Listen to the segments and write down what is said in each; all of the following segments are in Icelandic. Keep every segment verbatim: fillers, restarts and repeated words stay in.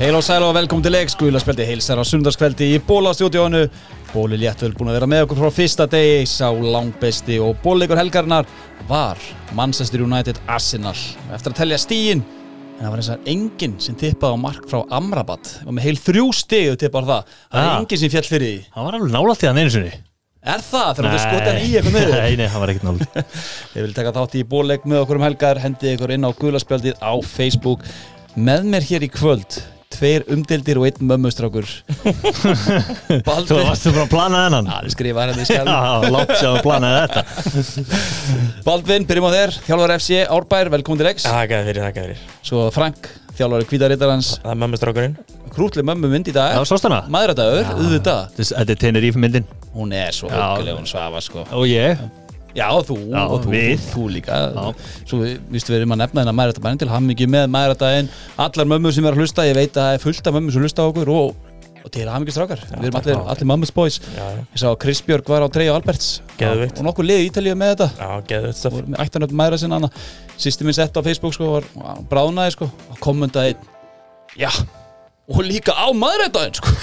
Heil og sæl og velkomin til leiks, Guðlaspjaldi heilsar á sunnudagskveldi í Bólastúdíónu. Bóli Léttöl búin að vera með okkur frá fyrsta degi, sá langbesti og bólleikur helgarinnar var Manchester United Arsenal. Eftir að telja stigin, en það var eins og enginn sem tippaði á mark frá Amrabat og með heil þrjú stig tippar það. Það var enginn sem fjall fyrir því. Það var alveg nálægt í hann einu sinni. Er það? Þegar þú skotið hann í eitthvað með þér? Nei, nei, það var ekkert nálægt. Ég vil taka þátt í bóleik með okkur um helgar, hendið ykkur inn á Guðlaspjaldið á Facebook. Með mér hér í kvöld tveir umdeildir og einn mömmustrákur. Baldvin. Þú varstu bara að plana þennan? Já, þið skrifa hérna í skjálum. Já, látt sér að plana þetta. Baldvin, byrjum á þér, þjálfari F C Árbær, velkomin til leiks. Takk fyrir, takk fyrir. Svo Frank, þjálfari Hvíta Riddarans. Það er mömmustrákurinn. Krútleg mömmu mynd í dag. Já, sást hana? Mæðradagur, auðvitað. Þetta er Tenerife myndin. Hún er svo hugguleg, hún svafa sko. Og ég. Já, þú Já, og þú, við. þú líka. Já. Svo vistu við erum að nefna hérna mæðradaginn til hamingju með mæðradaginn. Allar mömmur sem er að hlusta, ég veit að það er fullt af mömmur sem hlusta á okkur og, og til hamingju strákar. Við erum allir, allir mammas boys. Já, já. Ég sá að Chris Björk var á Treyja Alberts. Geðveikt. Og nokkur lið í Ítalíu með þetta. Já, geðveikt stöf. Og með ættan upp mæðra sinna hana. Sýsti minn sett á Facebook sko, var var bráðnaði sko og kommentaði já, og líka á mæðradaginn sko.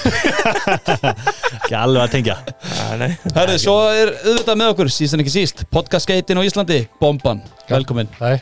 Ekki alveg að tengja. Já, nei. Herðu, svo er auðvitað með okkur, síst en ekki síst, podcastgeitin á Íslandi, Bomban, velkomin. Nei,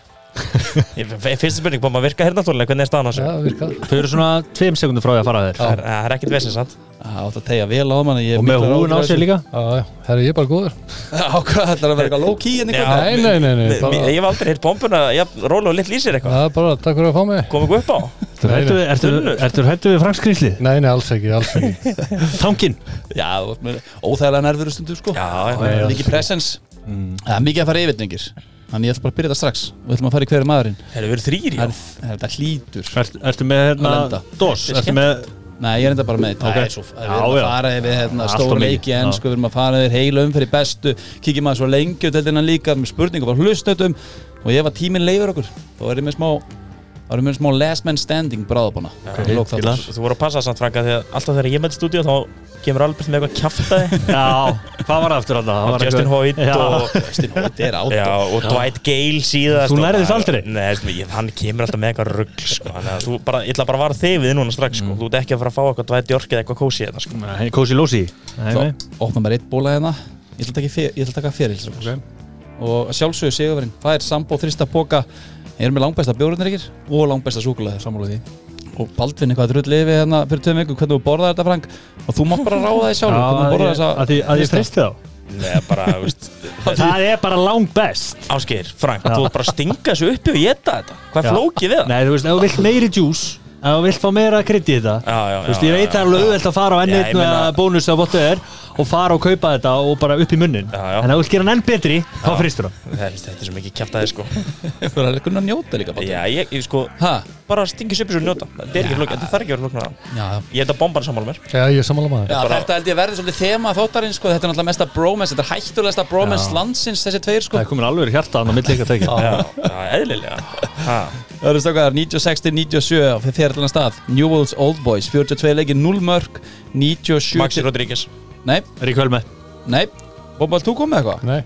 Ég- Fyrsta spurning, búin að virka hérna náttúrulega, hvernig er staðan á já, þessu? virkað. Þau eru svona tveim sekundum frá því að fara þér. Það er- það er ekkert vesinn, sant? Það átt að tegja vel á mann. Og með húin á sér líka. Já, já, herri, ég er bara góður. Já, hvað, ætlar að vera eitthvað low key en Já. eitthvað? Nei, nei, nei, nei, Mér- bara- Ég hef aldrei heyrt bombuna, ég róla og litt lýsir eitthvað. Það er bara, takk fyrir að fá mig. Komum við upp á? Nei, Ertu, nei, ertu, ertu hættu við Frankskrýsli? nei, nei, alls ekki, alls ekki. Tankin. Já, þú ert með óþægilega nervur stundu sko. Já, já. Nei, já. Mikið presence. Það er mikið að fara yfir drengir. Þannig ég ætla bara að byrja þetta strax. Og við ætlum að fara í hverju maðurinn. Hefur verið þrýr í Það á? er- Þetta hlýtur. Ertu, ertu með hérna Alenda. dos? Þetta er Ertu með Nei, ég er enda bara með þetta. Ok. Það er svo, við Já, erum að já. fara yfir hérna, Allt of stóra mikið. leiki en Já. sko, við erum að fara yfir heila umferð í bestu. Kíkjum að svo lengi og deildina líka með spurningu bara hlustöðum. Og ef að tíminn leifur okkur, þá er ég með smá þá erum við með smá last man standing bráðabóna. Ok, fílar. Þú voru að passa samt, Franka, því að alltaf þegar ég mæti stúdíu þá kemur Albert með eitthvað kjaftaði. Já, hvað var aftur þarna? Það var Justin eitthvað- Hoyt Já. og... Justin Hoyt er át. Já, og Dwight Gale síðast. Þú og- nærðist aldrei? Nei, veist mig, ég- hann kemur alltaf með eitthvað rugl, sko. Þannig að þú bara, ég ætla bara að vara þig við núna strax, sko. Þú ert ekki að fara að fá eitthvað Dwight York eða eitthvað kósi hérna, sko. Nei, Cozy Losi. Nei, Svo nei. opna mér eitt bóla hérna. Ég ætla að taka fer- ég ætla að taka fyrir Ok. og sjálfsögðu sigurverinn. Það er Sambo þrista póka. Ég er með langbesta bjórnir ykkur og langbesta súkkulaði sammála því. Og Baldvin eitthvað drull yfir hérna fyrir tveim vikum hvernig þú borðar þetta Frank og þú mátt bara ráða því sjálfur hvernig þú borðar þessa. að því að ég treysti þá. Nei, bara, veist, Það er bara langt best. Ásgeir, Frank, þú ert bara að stinga þessu uppi og geta þetta. Hvað er Já. flókið við það? Nei, þú veist, ef þú vilt meiri juice, ef þú vilt fá meira krydd í þetta, Já, já, þú veist, já, ég veit já, það er alveg já. auðvelt að fara á enn Já, einn ég meina- eða bónus eða bóttu er og fara og kaupa þetta og bara upp í munnin. Já, já. En ef þú vilt gera hann enn betri, þá Já. fristur hann. Það er, þetta er svo mikið kjaftaði, sko. Þú er að kunna að njóta líka Baldvin. Já, ég, ég sko, Ha? bara stingi þessu uppi svo njóta. Þetta er ekki flókið, þetta þarf ekki að vera flóknar. Já. Ég held að bomban sammála mér. Já, ég er sammála maður. Já, bara- þetta held ég verði svolítið þema þáttarins sko. Þetta er náttúrulega mesta bromance, þetta er hættulegasta bromance Já. landsins þessi tveir sko. Það er komin alveg hjarta hann á milli ykkar tækja. Já, já, eðlilega. Ha. Það eru stakkaðar níutíu og sex til níutíu og sjö fyrir þérlega stað. Newell's Old Boys, fjörutíu og tvö leikir, núll mörk, níutíu og sjö Maxi Rodríguez. Nei, Rík Hölme. nei, Bobbal, þú kom með eitthvað? Nei,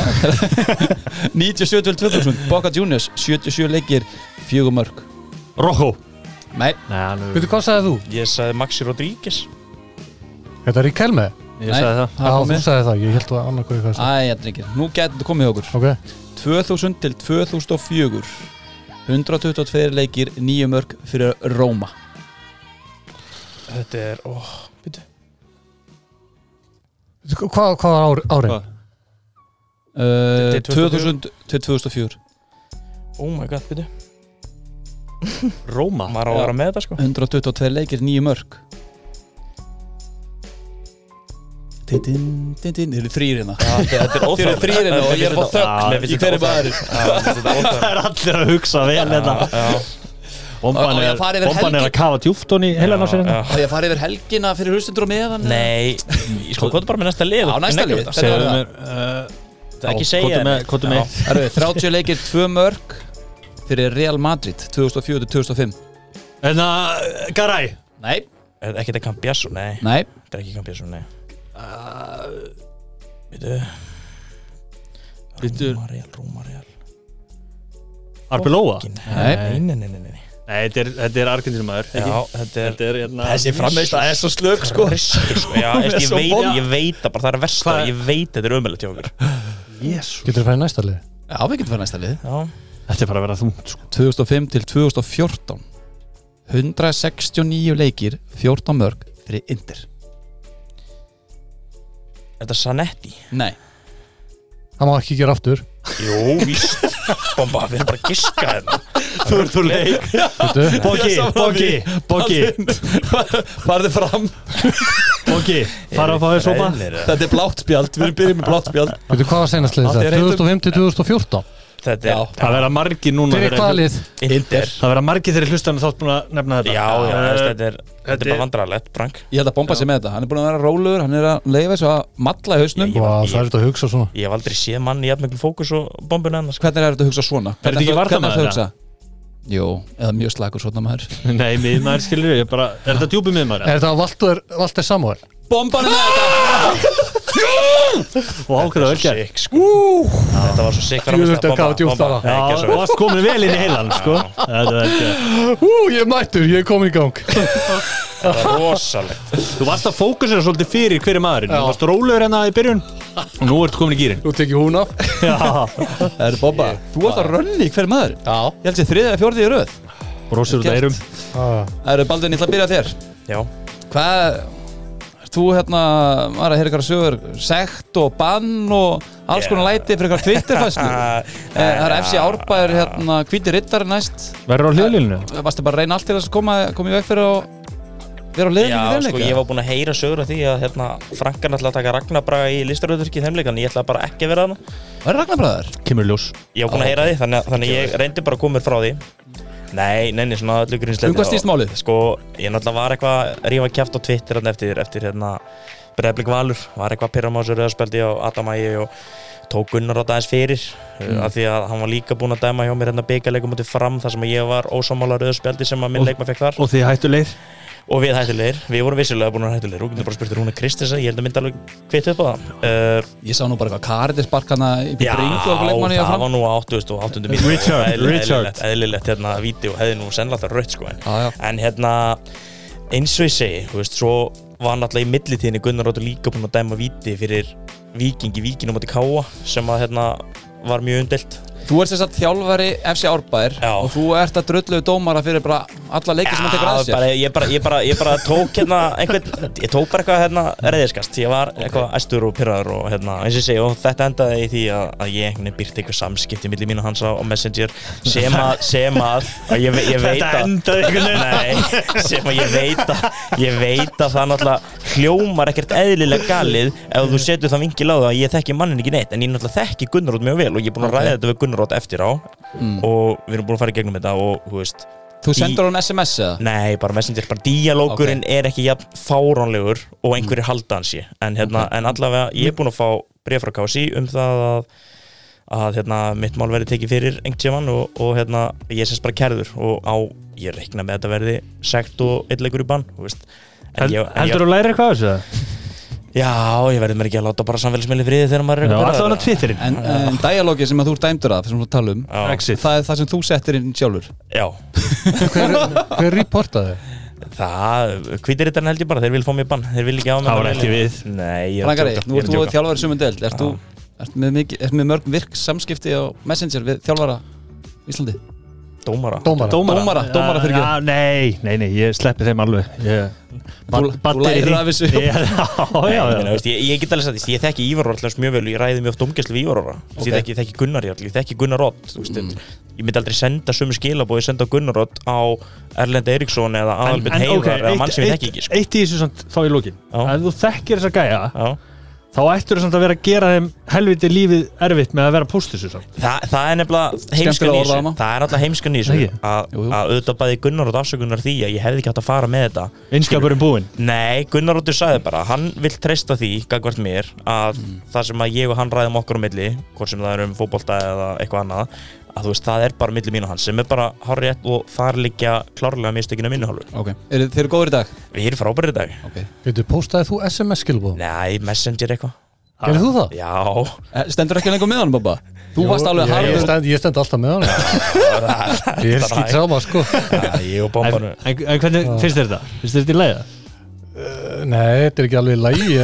níutíu og sjö til tvö þúsund, Boca Juniors, sjötíu og sjö leikir, fjögur mörk. Rojo. Nei, Nei, hann er... veitu hvað sagði þú? Ég sagði Maxi Rodríguez. Þetta er í kelme? Ég sagði það. Já, kom þú með. sagði það, ég held að annað hverju hvað sagði. Æ, drengir, nú getur þetta komið hjá okkur. Ok, tvö þúsund til tvö þúsund og fjögur, hundrað tuttugu og tvö leikir, níu mörk fyrir Róma. Þetta er, óh, býtu. Veitu, hvað, hvað var ár, árið? Hvað? Uh, Þetta er tvö þúsund til tvö þúsund og fjögur, Oh my god, býtu. Róma. Maður á að vera með þetta, sko. hundrað tuttugu og tvö leikir, níu mörk. Tindin, tindin, þeir eru þrýr hérna. Já, þetta er Þeir eru óþægilegt. þrýr hérna og ég er að fá þögn Mér finnst í þetta hverju óþægilegt. maður. Já, mér finnst þetta óþægilegt. Það er allir að hugsa vel þetta. Já, Bomban Á, á ég er, að fara yfir bomban er helgi? að kafa djúpt honni í heilan á sér hérna. já. Og ég farið yfir helgina fyrir hlustundur og meðan. Nei, ég sko, hvað er bara með næsta lið? Já, næsta Neglum lið. þetta. Segðu Segðu það. mér, uh, Það er ekki já, segja komdu með- henni. komdu með. Já. Það eru þrjátíu leikir, tvö mörk fyrir Real Madrid, tvö þúsund og fjögur til tvö þúsund og fimm. En að, Garay. Nei, Er þetta ekki þetta Cambiasso? Nei, nei, þetta er ekki Cambiasso, nei. Býtu. Býtu. Rómareal, Rómareal. Arbeloa. Nei, Nei. nei, nei, nei, nei. Nei, þetta er, þetta er Argentínumæður Já, þetta er, Þetta er hérna Þessi frammeista er svo slög sko Kristi, sko. Já, ég, ég, veit, ég veit að bara það er versta Hvað- Ég veit þetta er ömulegt hjá okkur Jésus Getur þú fæði næsta lið? Já, við getum fyrir næsta lið Já, Þetta er bara að vera þungt sko. tvö þúsund og fimm til tvö þúsund og fjórtán hundrað sextíu og níu leikir fjórtán mörg fyrir Inter þetta er Zanetti Nei Það má ekki gera aftur. Jú, víst Bomba, við erum bara að giska hérna Þú ert úr leik Veitu? Boggi, Boggi, Boggi Farðu fram Boggi, fara að fá þér sopa Þetta er blátt spjald, við erum byrjað með blátt spjald Veitu hvað var seinast lið Þetta er þetta? heitum- tvö þúsund og fimm til tvö þúsund og fjórtán. Þetta er Það verða margir núna Fyrir þegar- hvaða lið? Inter Það verða margir þeirri hlustanum þátt búin að nefna þetta Já, já, Eh, þetta er, þetta er þetta bara er- vandræðalegt, Frank Ég held að bomba sig með þetta, hann er búin að vera rólegur, hann er að leifa svo að matla í hausnum Ég var- Vá, það er þetta að hugsa svona. Ég hef aldrei séð mann í jafn miklu fókus og bombuna hennar sko. Hvernig er þetta að hugsa svona? Er þetta ekki Hvernig varnarmaður, ertu að hugsa? Jú, eða mjög slagur svona maður Nei, miðmaður skilur ég bara Er þetta djúpi miðmaður? Er þetta Valdur, Valdur Samuel? Bomban er með þetta Og ákveða vel gert Sick, sko. Þetta var svo sick Djöfull, þetta gaf djúpt á það. Já, þú varst komin vel inn í heilan sko. Þetta er ekki Ú, ég er mættur, ég er komin í gang. Það var rosalegt Þú varst að fókusera svolítið fyrir hverju maðurinn Já. Þú varst rólegur hérna í byrjun Og nú ertu komin í gýrin Þú tekið hún af. Já, Það er bomba, þú ert að rönni hver maður Já. Ég held sér þriðið eða fjórðið í röð brósir út eirum Það eru Baldvin, ég ætla að byrja á þér Já, Hvað, ert þú hérna, var að heyra ykkur sögur sekt og bann og alls Já. konar læti fyrir ykkur Twitter-fæslu Það er F C Árbæður, hérna, hvíti riddari næst Verður á hliðlínu Varstu bara að reyna allt til þess að koma, koma í veg fyrir að vera á liðinu í Já, þeim sko, leika? ég var búinn að heyra sögur af því að hérna, Frankan ætla að taka Ragnarbraga í listaröðurki í þeim leik en ég ætla bara ekki að vera þarna Var það Ragnarbræður? Kemur í ljós Ég var búinn að heyra því, þannig, að- þannig að ég reyndi bara að koma mér frá því Nei, neini, svona öllu grunnsleiti Um hvað snýst málið? Sko, ég náttúrulega var eitthvað að rífa kjaft á Twitter þarna eftir, eftir hérna Breiðablik Valur, var eitthvað að pyrra á þessu rauðarspjaldi á Adam Ægi og tók Gunnar á dagins fyrir mm. af því að hann var líka búinn að dæma hjá mér hérna bikarleikum mútið fram þar sem ég var ósammála rauðarspjaldi sem að minn Og- leikmaður fekk þar Og þið hættulegir og við hættulegir, við vorum vissilega búin að vera hættulegir og getur bara spurtur hún að Kristins að ég held að myndi alveg kvitt upp á það uh, Ég sá nú bara eitthvað Karidis barkana í Já, bringu og eitthvað leikmanni það var nú á áttugustu og áttundu mínútu Richard, og eðli- Richard. eðlilegt, eðlilegt hérna víti og hefði nú sennilega rautt sko en, Já, já. en hérna eins og ég segi, þú veist, svo var náttúrulega í millitíðinni Gunnar Róttur líka búinn að dæma víti fyrir Víking í Víkinu á móti Káa sem að hérna var mjög umdeilt Þú ert þess að þjálfari F C Árbæður Já. og þú ert að drullu dómara fyrir bara alla leiki sem hann tekur að sér bara, ég, bara, ég, bara, ég bara tók hérna einhvern, ég tók bara eitthvað hérna reyðiskast, ég var eitthvað æstur og pyrraður og hérna, eins og ég segi, og þetta endaði í því að, að ég einhvern veginn byrti eitthvað samskipti milli mín og hans á, á Messenger sem að, sem að, að ég, ég veit Þetta að endaði einhvern veginn Nei, sem að ég veit að ég veit að það náttúrulega hljómar ekkert eðlilega galið ef þú setur það vingil á það að ég þekki mannin ekki neitt en ég náttúrulega þekki Gunnar Rótt mjög vel og ég er búinn að Ok. ræða þetta við Gunnar Rótt eftir á Mm. og við erum búin að fara í gegnum þetta og þú veist Þú sendur hann S M S eða? Nei, bara Messenger, bara díalógurinn er ekki jafn fáránlegur og einhverjir halda hans sé en, hérna, Ok. en allavega ég er búinn að fá bréf frá K S I um það að, að hérna, mitt mál verði tekið fyrir einhvern tímann og, og hérna, ég er semst bara kærður og á, ég reikna með að þetta verði sekt og einn leikur í bann þú veist. En ég- en ég- Heldur þú að læra eitthvað af þessu? Já, ég verði mér ekki að láta bara samfélagsmiðli friði þegar maður er Já, eitthvað alltaf hann á pirraður. Twitterinn En, en dialógið sem að þú ert dæmdur af, sem þú tala um Já, Exit það er það sem þú settir inn sjálfur já. Hver, hver reportaði? Það, hvítirittarinn held ég bara, þeir vil fá mér bann þeir vil ekki á mig Það var bara ekki meðlið. við. Nei, ég er að Frankari, djóka, nú ég ert er þú að djóka. þjálfari sumum deild Ert þú ert með, mikið, ert með mörg virk samskipti á Messenger við þjálfara í Íslandi? Dómara Dómara. Dómara, dómara fyrir Já, nei, nei, nei, ég sleppi þeim alveg ég, Þú- þú lærir af þessu. Já, já, Já, já, veist, ég, ég get alveg sagt, ég þekki Ívar Rótt mjög vel og ég ræði mjög oft umgæslu við Ívar Rótt Ok. ég þekki, þekki Gunnar Jarl, ég þekki Gunnar Rótt mm. ég myndi aldrei senda sömu skilabóð ég senda á Gunnar Rótt á Erlend Eiríksson eða En, Aðalbjörn en ok, Heiðar eða mann eitt, sem ég eitt, þekki ekki sko. eitt í þessu samt, þá í lókin Já. Ef þú þekkir þessa gæja Já. þá ættur þú samt að vera að gera þeim helviti lífið erfitt með að vera póstissu samt Þa, það er nefnilega heimskan Skemmtilega í orðað þessu hana. það er alltaf heimskan í þessu Ekki? að, Jú, jú. að auðvitað bæði Gunnar Rótt afsökunar því að ég hefði ekki átt að fara með þetta Einskapurinn búinn Nei, Gunnar Róttur sagði bara hann vill treysta því, gagvart mér að það sem að ég og hann ræðum okkur á milli hvort sem það er um fótbolta eða eitthvað annað að þú veist, það er bara milli mín og hans sem er bara hárrétt og þar liggja klárlega mistökina minni hálfur. Ok, eru þeir eru góður í dag? Við erum frábærir í dag. Ok, Getur, postaði þú S M S skilbóð? Nei, Messenger eitthvað. Gerðu þú það? Já. Stendur ekki lengur með hann, Bobba? Þú Jú, varst alveg ég, ég, harður. stend, ég stend alltaf með hann. Ég er skýt sama, sko. Já, ég og En, bombanum. en, en hvernig finnst þér þetta? Finnst þér þetta í lagi? Uh, nei, þetta er ekki alveg lægi.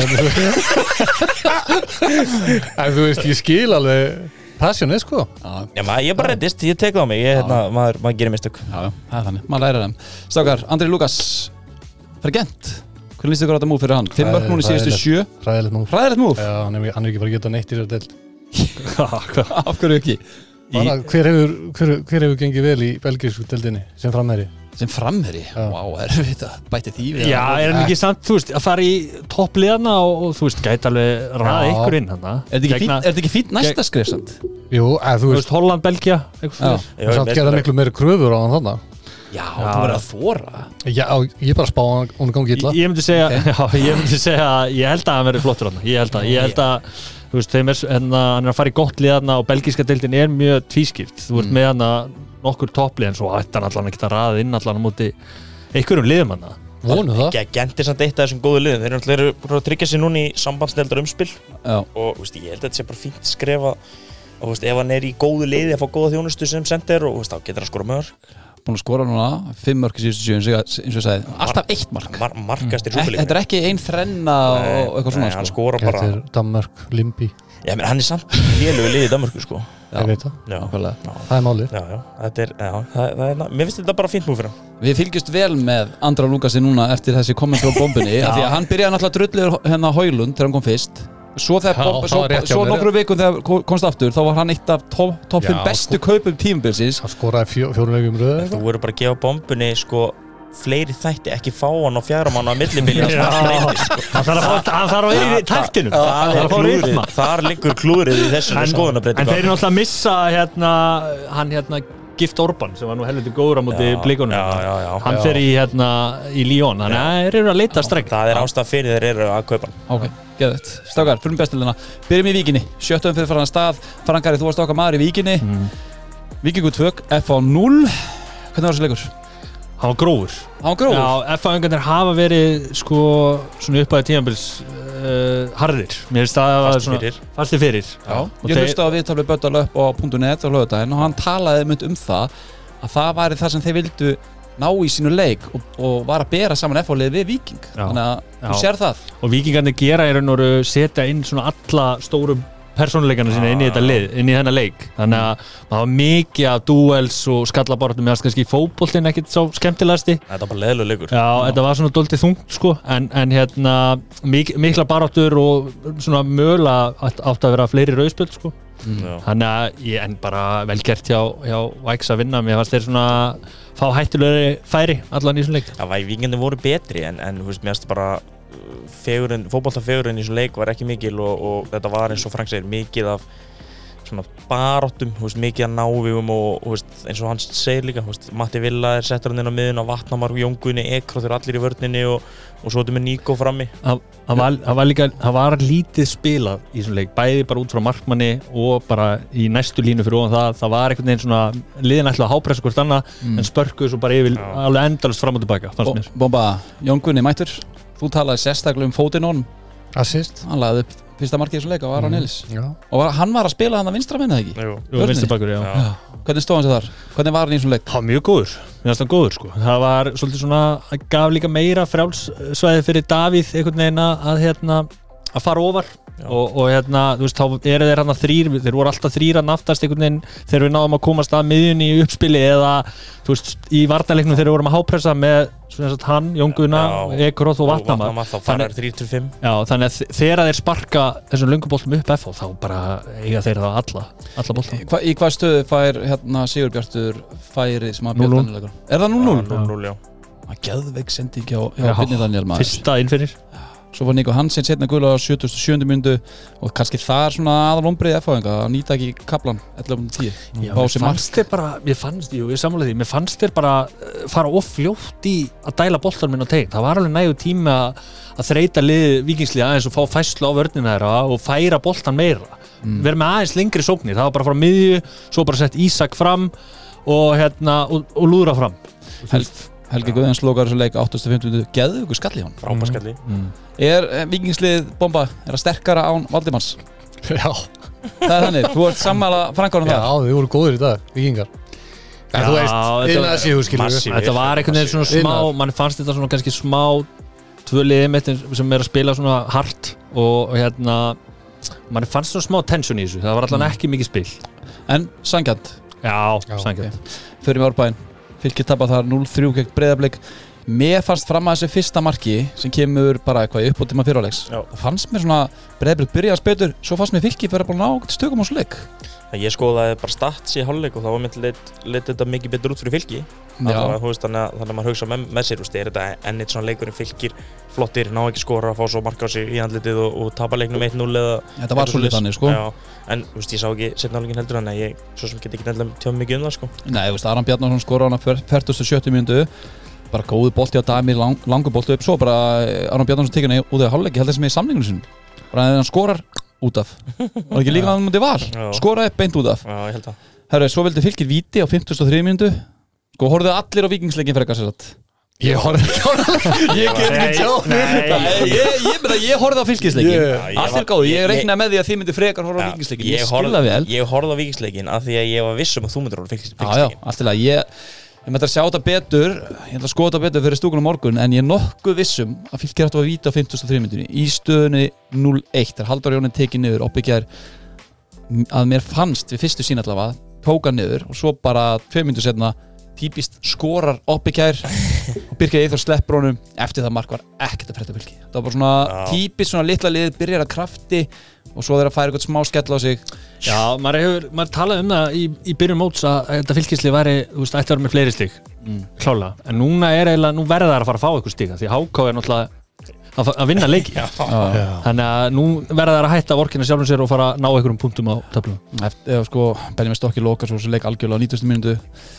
En, en þú veist, ég skil alveg passionið, sko. Já, maður, ég bara reddist, ég tek það á mig. Ég, hérna, maður, maður gerir mistök. Já, það er þannig, maður lærir þeim. Stákar, Andri Lukas, fyrir Gent. Hvernig líst ykkur á þetta múf fyrir hann? Fimm mörk núna í síðustu sjö. Hræðilegt múf. Hræðilegt múf? Já, hann er, hann er ekki bara að geta neitt í þessar deild. Af hverju ekki? Bara, hver, hefur, hver, hver hefur gengið vel í belgísku deildinni sem framherji? Sem framherji? Já. Vá, erum við þetta? Bæti því við? Já, er hann ekki samt, þú veist, að fara í toppliðana og, og þú veist, gæti alveg ræða Já. ykkur inn hann. Er þetta ekki fínt- er þetta ekki fínt næsta skref samt? Jú, eða þú Þú veist, veist, Holland, Belgia, eitthvað Já. svona. Ég þú samt gerða miklu meiri kröfur á hann þannig. Já, þú verður að þóra. Já, ég bara spá hann, hún gangi illa. Ég myndi segja, já, ég myndi segja, ég held að hann verði flottur hann. Ég held að, ég held að, þú veist, þeim er, hérna, hann er að fara í gott lið hann og belgíska deildin er mjög tvískipt. Þú ert Mm. með hann nokkur topplið en svo ætti hann allan að geta raðið inn allan á móti einhverjum liðum hann. Vonu það. Gent er samt eitt af þessum góðu liðum. Þeir eru náttúrulega búin að tryggja sig núna í sambandsdeildar umspil Já. og þú veist, ég held að þetta sé bara fínt skrefa og þú veist, ef hann er í góðu liði að fá góða þjónustu sem sender og þú veist, þá getur hann skora mörg. Búin að skora núna, fimm mörk í síðustu sjö, eins og ég- eins og ég sagði. Alltaf eitt mark. Mar markastir Ek- súperlík. Þetta er ekki ein þrenna og eitthvað svona, Nei, hann sko. skora bara. Þetta er Danmörk, Limby, Já, menn hann er samt lélugu liði í Danmörku, sko. Já. ég veit það. Já, Nákvæmlega. já, Það er málið. já, já. Þetta er, já, það, það er, mér finnst þetta bara fínt múl fyrir hann. Við fylgjumst vel með Andra Lukasi núna eftir þessi kommentur á bombunni af því að hann byrjaði náttúrulega drullir hérna Hólund þegar hann kom fyrst. Svo, þegar Já, bomb, það svo, var rétt hjá svo mér. nokkru vikum þegar ko- komst aftur þá var hann eitt af topp top fimm Já, bestu sko. kaupum tímabilsins. Hann skoraði fjó, fjórum leikjum röðu Þú verður bara að gefa bombunni, sko, fleiri þætti, ekki fá hann á fjara manna að millibili að smart breytist, sko. Hann þarf að fá- hann þarf að vera í taktinum. Það Hann er þarf að fá klúrið, rytma. þar liggur klúrið í þessum En skoðunarbreytingu. þeir eru náttúrulega að missa hérna, hann hérna Gift Orban sem var nú helviti góður á móti Já, blikunum. já, já, já. Hann Já. fer í hérna í Lyon, þannig að þeir eru að leita streng. Það er ástæð fyrir þeir eru að kaupa hann. Ok, geðvægt. Stákar, fyrir bestilina. Byrjum í Víkinni. Sjöttum fyrir faran stað. Frankari, þú varst okkar maður í Víkinni. Mm. Víkingur tvö, F á núll. Hvernig var þessi leikur? Hann var grófur. Hann var grófur. Já, F A-öngarnir hafa verið sko svona uppæði tímabils uh, harðir. Mér finnst það að Fastir svona- fyrir. fastir fyrir. Já, Og ég þeir- hlusta á viðtal við Bödda Löpp á .net á laugardaginn og hann talaði mynd um það að það væri það sem þeir vildu ná í sínu leik og, og var að bera saman F A-lið við Víking. Já. Þannig að þú Já. sér það. Og Víkingarnir gera í raun og veru setja inn svona alla stóru persónuleikana sína inn í þetta lið, inn í þennan leik. Þannig að það var mikið af duels og skallabortum, mér finnst kannski fótboltinn ekkert svo skemmtilegasti. Þetta er bara leðilega leikur. Já, þetta var svona doldið þungt sko, en, en hérna mik mikla baráttur og svona mögulega átt átt að vera fleiri rauðspjöld sko. Já. Þannig að ég en bara vel gert hjá, hjá Væks að vinna, mér fannst þeir svona fá hættulegri færi allan í þessum leik. Já, Víkingarnir voru betri en, en þú veist, mér finnst bara fegurinn, fótboltafegurinn í þessum leik var ekki mikil og, og þetta var eins og Frank segir mikið af svona baráttum, þú veist, mikið af návigum og þú veist, eins og hann segir líka, þú veist, Matti Villa er settur hann inn á miðun á Vatnamar, Jóngunni, Ekro, þeir eru allir í vörninni og, og svo erum við Níko frammi. Það var, það var líka, það var lítið spilað í þessum leik, bæði bara út frá markmanni og bara í næstu línu fyrir ofan það, það var einhvern veginn svona liðin ætlaði að hápressa hvort annað Mm. en spörkuðu svo bara yfir Já. alveg endalust fram og tilbaka, fannst Og mér. Bomba, Jón Gunni mættur. Þú talaði sérstaklega um fótinn honum. Assist. Hann lagði upp fyrsta markið í þessum leik og var á Nilis. Já. Og var, hann var að spila hann að vinstra minna ekki? Jú. Jú, vinstri bakur, já. Já. Já. Hvernig stóð hann sér þar? Hvernig var hann í þessum leik? Það var mjög góður, mér finnst hann góður sko. Það var svolítið svona, það gaf líka meira frjálssvæði fyrir Davíð einhvern veginn að, að, hérna, að fara ofar og, og hérna, þú veist, þá eru þeir hann að þrýr, þeir voru alltaf þrýr að naftast einhvern veginn þegar við náðum að komast að miðjunni í uppspili eða, þú veist, í varnarleiknum þegar við vorum að hápressa með svona sagt hann, Jón Gunna, Já. Ekroth og Vatnamar. Vatnamar, þá fara Þannig- þær þrír til fimm. Já, þannig að þ- þegar þeir sparka þessum lönguboltum upp F H þá bara eiga þeir það alla, alla bolta. Hva, í hvað stöðu fær hérna Sigurbjartur færi sem að núll núll. Daniel leikur? Er það núll núll? núll núll, já. Það er geðveik sending hjá, hjá Já, Birni Daniel maður. Fyrsta innfyrir. Svo var Nico Hansen setna gula á sjötugasta og sjöundu mínútu og kannski það er svona aðal vonbrigði F H að nýta ekki kaplan ellefu komma tíu. Já, Fá mér sér mark. fannst þér bara, mér fannst, jú, ég sammála því, mér fannst þér bara uh, fara of fljótt í að dæla boltan minn á tegn. Það var alveg nægur tími að, að þreita lið vikingslið aðeins og fá fæslu á vörnina þeirra og færa boltan meira. Mm. Verð með aðeins lengri sóknir, það var bara frá miðju, svo bara sett Ísak fram og, hérna, og, og lúðra fram. Held, Helgi Guðjóns lokar þessu leik áttugasta og fimmtu geðu ykkur skalli hann Frábærskalli mm. Er vikingslið bomba, er það sterkara án Valdimars? Já, Það er þannig, þú ert sammála Frankanum já, þar þið voru góðir í dag, vikingar En Já, þú veist, þetta- innan þessi þú skilur Massíf. Þetta var einhvern veginn svona smá Innar. mann fannst þetta svona kannski smá tvö liðið mitt sem er að spila svona hart og, og hérna mann fannst svona smá tension í þessu það var allan ekki mikið spil En sangjant, Já, Já, sangjant fyrir mig árbæðin Fylkir tapar þar núll þrjú gegn Breiðablik Mér fannst fram að þessu fyrsta marki sem kemur bara eitthvað upp á tíma fyrirháleiks Já. og fannst mér svona Breiðablik byrja að spilur svo fannst mér Fylkir fyrir að búin að ná stökum á svo leik Ég skoðaði bara stats í hálfleik og þá var mitt leitt þetta mikið betur út fyrir Fylki Allavega, þú veist, þannig að þannig að maður hugsa með, með sér þú veist, er þetta enn eitt svona leikurinn Fylkir flottir, ná ekki skora, fá svo marka á sig í handlitið og, og tapa leiknum eitt núll eða Þetta var svolítið þannig sko Já, en þú veist, ég sá ekki setna hálfleikin heldur þannig að ég svo sem get ekki nefnilega tjóð mikið um það sko Nei, þú veist, Aron Bjarnason skora á hana fertugasta og sjöttu mínútu bara góðu bolti á Dami, lang, langur bolti upp svo bara Aron Bjarnason tekur henni út af hálfleik ég held þess með í samlinginu sinni bara að hann skorar út af og ekki líka hann mútið val Já. skoraði beint út af Já, ég held að Herru, svo vildi Fylkir víti á fimmtugasta og þriðju mínútu sko, horfðu allir á vikingsleikin frekar sér satt Ég horfði ekki á það Ég get ekki sjá Nei, Ég, ég, meina, ég horfði á fylkisleikin Ég- Já, ég Allt var- er góð, ég ég- reiknaði með því að þið myndi frekar horfa á Já, vikingsleikin ég Ég horfði- skilða vel Ég horfði á vikingsleikin af því að ég var viss um að þú myndir horfa á Já, já, vikingsleikin allt í lagi Ég, ég með þetta að sjá þetta betur Ég ætla að skoða þetta betur fyrir stúkun á morgun En ég er nokkuð vissum að Fylkir ættu að víta á fimmtugasta og þriðju mínútunni Í stöðunni núll eitt Þegar Halldór Jónin tekið niður Opbyggjar að mér fannst við fyrstu sín allavega tók hann niður og svo bara tvei mínútur setna típist skorar Opbyggjar og Birkir Eyþór sleppur honum eftir það mark var ekkert að frétta Fylki það var bara svona Já. típist svona litla lið byrjar að krafti og svo þeir að færa eitthvað smá skell á sig Já, maður hefur, maður talaði um það í, í byrjun móts að þetta fylkislið væri, þú veist, ætti að vera með fleiri stig mm. klálega, en núna er eiginlega, nú verða þær að fara að fá eitthvað stiga því H K er náttúrulega að, að vinna leiki Já. þannig að nú verða þær að hætta vorkina sjálfum sér og fara að ná einhverjum punktum á töflum eftir eða sko Benjamin Stokki lokar svo leik algjörlega á nítugasta mínútu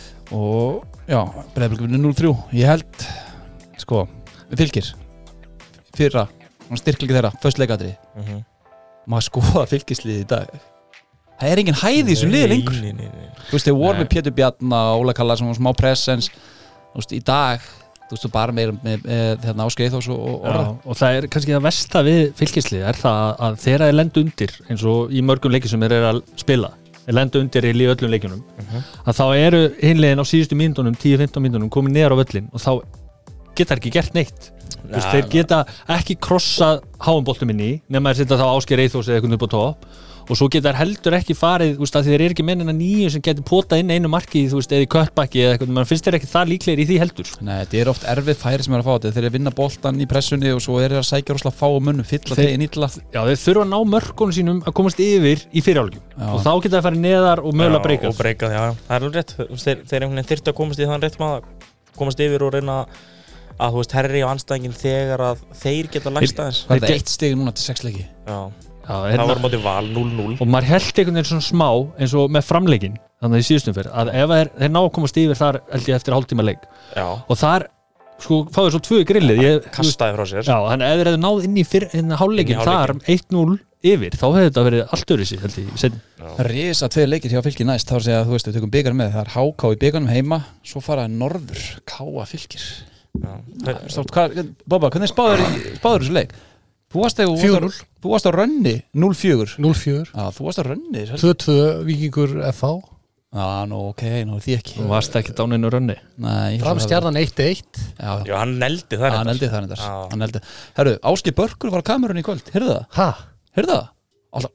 og já, Breiðablik vinnur núll þrjú ég held, sko við Fylkir fyrra, styrkleiki þeirra, föst leikadri mm -hmm. maður skoða Fylkislið í dag það er engin hæði í þessu liði lengur Nei, nei, nei. þú veist, þeir voru Nei. með Pétur Bjarna og Óla Kalla sem var smá presens þú veist, í dag þú veist, þú bara meira með, með hérna Ásgeir og, og orða og það er kannski það versta við fylkislið er það að þeirra er lendu undir eins og í mörgum leikjum sem þeir eru að spila er lendu undir í líf öllum leikjunum Mhm. að þá eru hinlegin á síðustu mínútunum tíu til fimmtán mínútunum komið niður á völlin og þá geta ekki gert neitt Þú veist, þeir geta ekki krossað háum boltum inn í nema þeir setja þá Ásgeir Eyþórs eða eitthvað upp á topp og svo geta þeir heldur ekki farið þú veist, að þeir eru ekki mennina nýju sem getur potað inn einu marki þú veist, eða í köttbakki eða eitthvað mann finnst þeir ekki það líklegir í því heldur Nei, þetta er oft erfið færi sem er að fá þetta þeir eru að vinna boltan í pressunni og svo er þeir að sækja rosalega fá munum, fylla Þeir- þeir illa Já, þeir þurfa að ná mörkunum sínum að komast yfir í fyrirhálfgjum Já. og þá geta þeir farið neðar og mögulega Já, breyka og breyka, já, já. það er alveg rétt Þú veist, þeir, þeir einhvern veginn þyrftu að komast í þann rétt maður komast yfir og reyna að þú veist herri á anstæðingin þegar að þeir geta lægst aðeins Hvað er Þeir- þetta eitt stig núna til sex leiki? Já, Já, það hérna, var mótið val núll núll og maður held einhvern veginn svona smá eins og með framleikin þannig að í síðustum fyrir að ef þeir, þeir ná að komast yfir þar held ég eftir hálftíma leik Já, og þar sko fáðu svo tvö í grillið ég, þú veist- kastaði frá sér Já, þannig að ef þeir hefðu náð inn í fyrr, inn í hálfleikin Inn í þar hálfleikinn. eitt núll yfir þá hefði þetta verið allt öðru sér held ég seinni. Risa tveir leikir hjá Fylkir næst þá er að segja að þú veist, við tökum byggar með það er H K í byggarnum heima svo fara norður, Káa Fylkir Já. Státt, hvað, Bobba, hvernig spáður spáður þessu leik? Þú varst, þegar- þú fjögur varst, núll á- þú varst á rönni núll fjögur núll fjögur Já, þú varst á rönni Já, tvö tvö Víkingur F H nú ok, nú er því ekki og varst ekki dáninu rönni Nei, ég Fram held að- stjarnan eitt eitt Já, Já, hann neldi það Já, hann reyndar. eldi það reyndar Já. Hann eldi Herru, Ásgeir Börkur var á kamerunni í kvöld Heyrðu það? Ha? Heyrðu það? Alltaf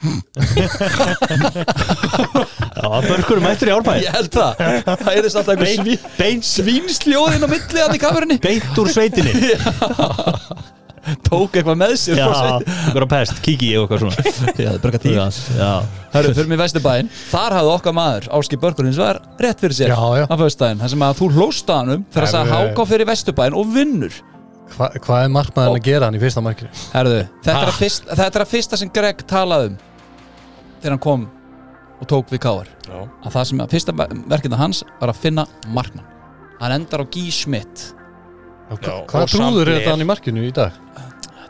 Já, börkur mættur í árbæði Ég held það Það er þess alltaf einhver sví, beint, svínsljóðinn á milli hann í kamerunni beint úr sveitinni Tók eitthvað með sér Já, frá sveitinni. einhverja pest, kíki ég og eitthvað svona Já, það er bara tíl Já, Herru, fyrir mig í Vesturbæinn Þar hafði okkar maður, Ásgeir Börkur hins var rétt fyrir sér Já, já. Á föstudaginn þar sem að þú hlósta hann um Þegar að sagði Herru. Háká fyrir Vesturbæinn og vinnur Hva, Hvað er markmaðurinn að gera hann í fyrsta markinu? Herru, þetta er að fyrst, þetta er að fyrsta sem Greg talaði um Þegar hann kom og tók við Káar Já. að það sem að fyrsta verkefni hans var að finna markmann Hann endar á Guy Schmidt Já, Hvaða og brúður er Sampler. þetta hann í markinu í dag? Þetta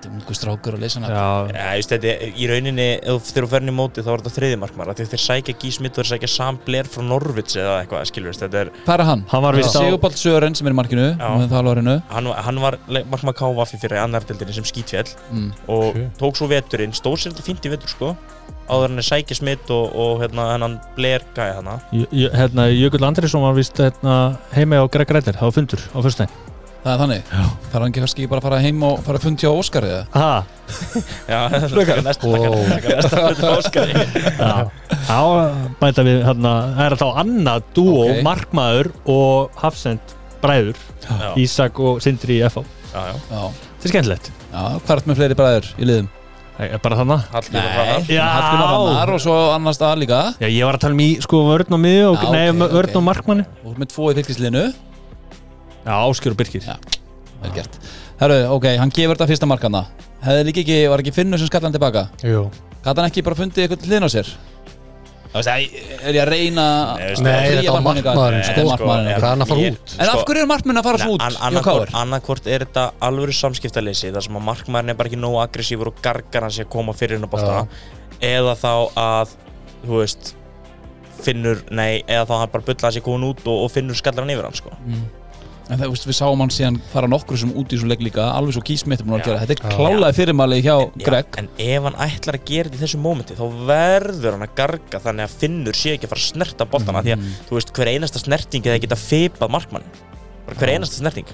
Þetta er ungu strákur að leysa hana Já, Já, just, þetta, er- í rauninni, ef þegar þú fer inn í móti þá er þetta þriði markmaður, því þeir sækja Guy Smith og þeir sækja Sam Blair frá Norwich eða eitthvað, skilur, þetta er Hvað er hann? Hann var víst á- Sigurpáll Sören sem er í markinu Já. og það alvarinu hann, hann var le- markmaður K V fyrir annar deildinni sem skítfjall mm. og Ok. tók svo veturinn, stóð sér þetta fínt í vetur sko, áður hann er sækja Smith og, og hérna hennan Blair gæja hana. J- J- hérna, Jökull Andriðsson var víst hérna, heima á Greg Reiter, það var fundur á föstudaginn. Það er þannig? Já. Það er hann ekki kannski bara að fara heim og fara að fundi á Óskar eða? Ha, Já, það er næsta næsta fyrir Óskari. já. Já, bæta við hérna, það er þá annað dúo, Ok. markmaður og Hafsend bræður, Já, Ísak og Sindri í F H. já, já. Já. Þetta er skemmtilegt. Já, hvað er með fleiri bræður í liðum? Það er bara þannig. Hallgrímur Hrannar. Já. Hallgrímur Hrannar og svo annars það líka Já, ég var að tala um í sko vörn og miðju og Já, nei, ok, vörn ok. og markmanni. og með tvo í fylgisliðinu Já, Ásgeir og Birkir. Já. Vel gert. Herru, ok, hann gefur þetta fyrsta markana. Hefði líka ekki, var ekki Finnur sem skall hann tilbaka? Jú. Gat hann ekki bara fundið eitthvað hlinn á sér? Það veist, æ, er ég að reyna Nei, veist, Nei, fría þetta var markmanninn í dag? markmaðurinn, Nei, sko. þetta er markmaðurinn. Sko, Það er hann að fara ég- út. En af hverju er markmenn að fara svo út? An- hjá annarkvort, K R? annarkvort er þetta alvöru samskiptaleysi þar sem að markmaðurinn er bara ekki nógu aggressífur og gargar hann sé að koma fyrir hennar boltana eða þá að þú veist Finnur, nei, eða þá hann bara bulla hann sé komin út og, og Finnur skallar hann yfir hann sko. Mm. En það, veist, við sáum hann síðan fara nokkru sem út í svo leik líka, alveg svo Guy Smith er búin að Já. gera. Þetta er Já. klálaði fyrirmæli hjá Já, Greg. en ef hann ætlar að gera þetta í þessu mómenti þá verður hann að garga þannig að Finnur sé ekki að fara að snerta boltana því að þú veist hver einasta snerting eða geta fipað markmann bara hver einasta snerting.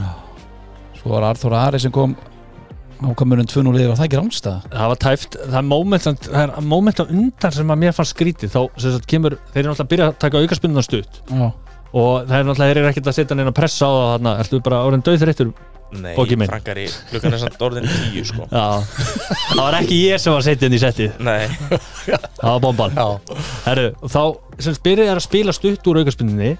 Svo var Arþór Ari sem kom ákamurinn tvö núll yfir og það ekki rángstæða. Það var tæft, það er moment, samt- það er moment á undan sem að mér fannst skrítið þá sem sagt kemur, þeir eru náttúrulega að byrja að taka aukaspinnunar stutt Já. og það er náttúrulega, þeir eru ekkert að setja neina pressa á það þarna, ertu bara orðin dauðþreyttur? Nei, Boggi minn. Frankari, klukkan er samt orðin tíu sko. Já, það var ekki ég sem var setjað inn í settið, Nei, það var bomban. Já. Herru, og þá sem sagt byrjaði að spila stutt úr aukaspinninni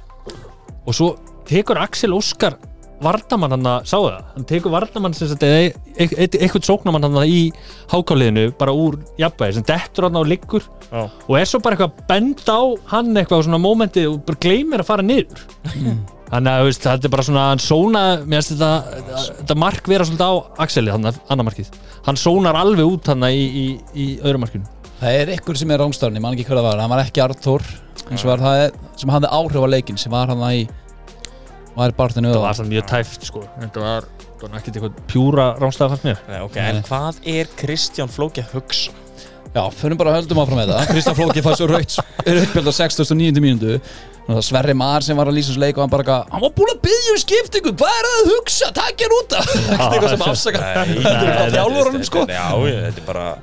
og svo tekur Axel Óskar vardamann hann að, sáu það, hann tekur vardamann sem sagt eða eit- eit- eitthvað sóknamann hann í hákáliðinu bara úr jafnvægi sem dettur hann á liggur já, og er svo bara eitthvað að benda á hann eitthvað á svona mómenti og bara gleymir að fara niður þannig að þú veist, þetta er bara svona hann sóna, mér finnst þetta þetta mark vera svolítið á Axeli hann annar markið, hann sónar alveg út hann í, í, í öðru markinu. Það er ykkur sem er rángstæðan, ég man ekki hver það var. Hann var ekki Arþór, eins og var það sem hafði áhrif á leikinn, sem var hann í var barðinu Það var svona mjög tæft sko, þetta var, það var ekkert eitthvað pjúra rángstæða fannst mér. nei, ok, en hvað er Kristján Flóki að hugsa? Já, förum bara að höldum áfram með það. Kristján Flóki fannst svo rautt rauttspjald á sextugustu og níundu mínútu. Sverri Mar sem var að lýsa þessu leik og hann bara eitthvað, hann var búinn að biðja um skiptingu, hvað er það að hugsa, takk ég út af eitthvað sem afsaka þetta er eitthvað þjálfurunum sko. Já, þetta er bara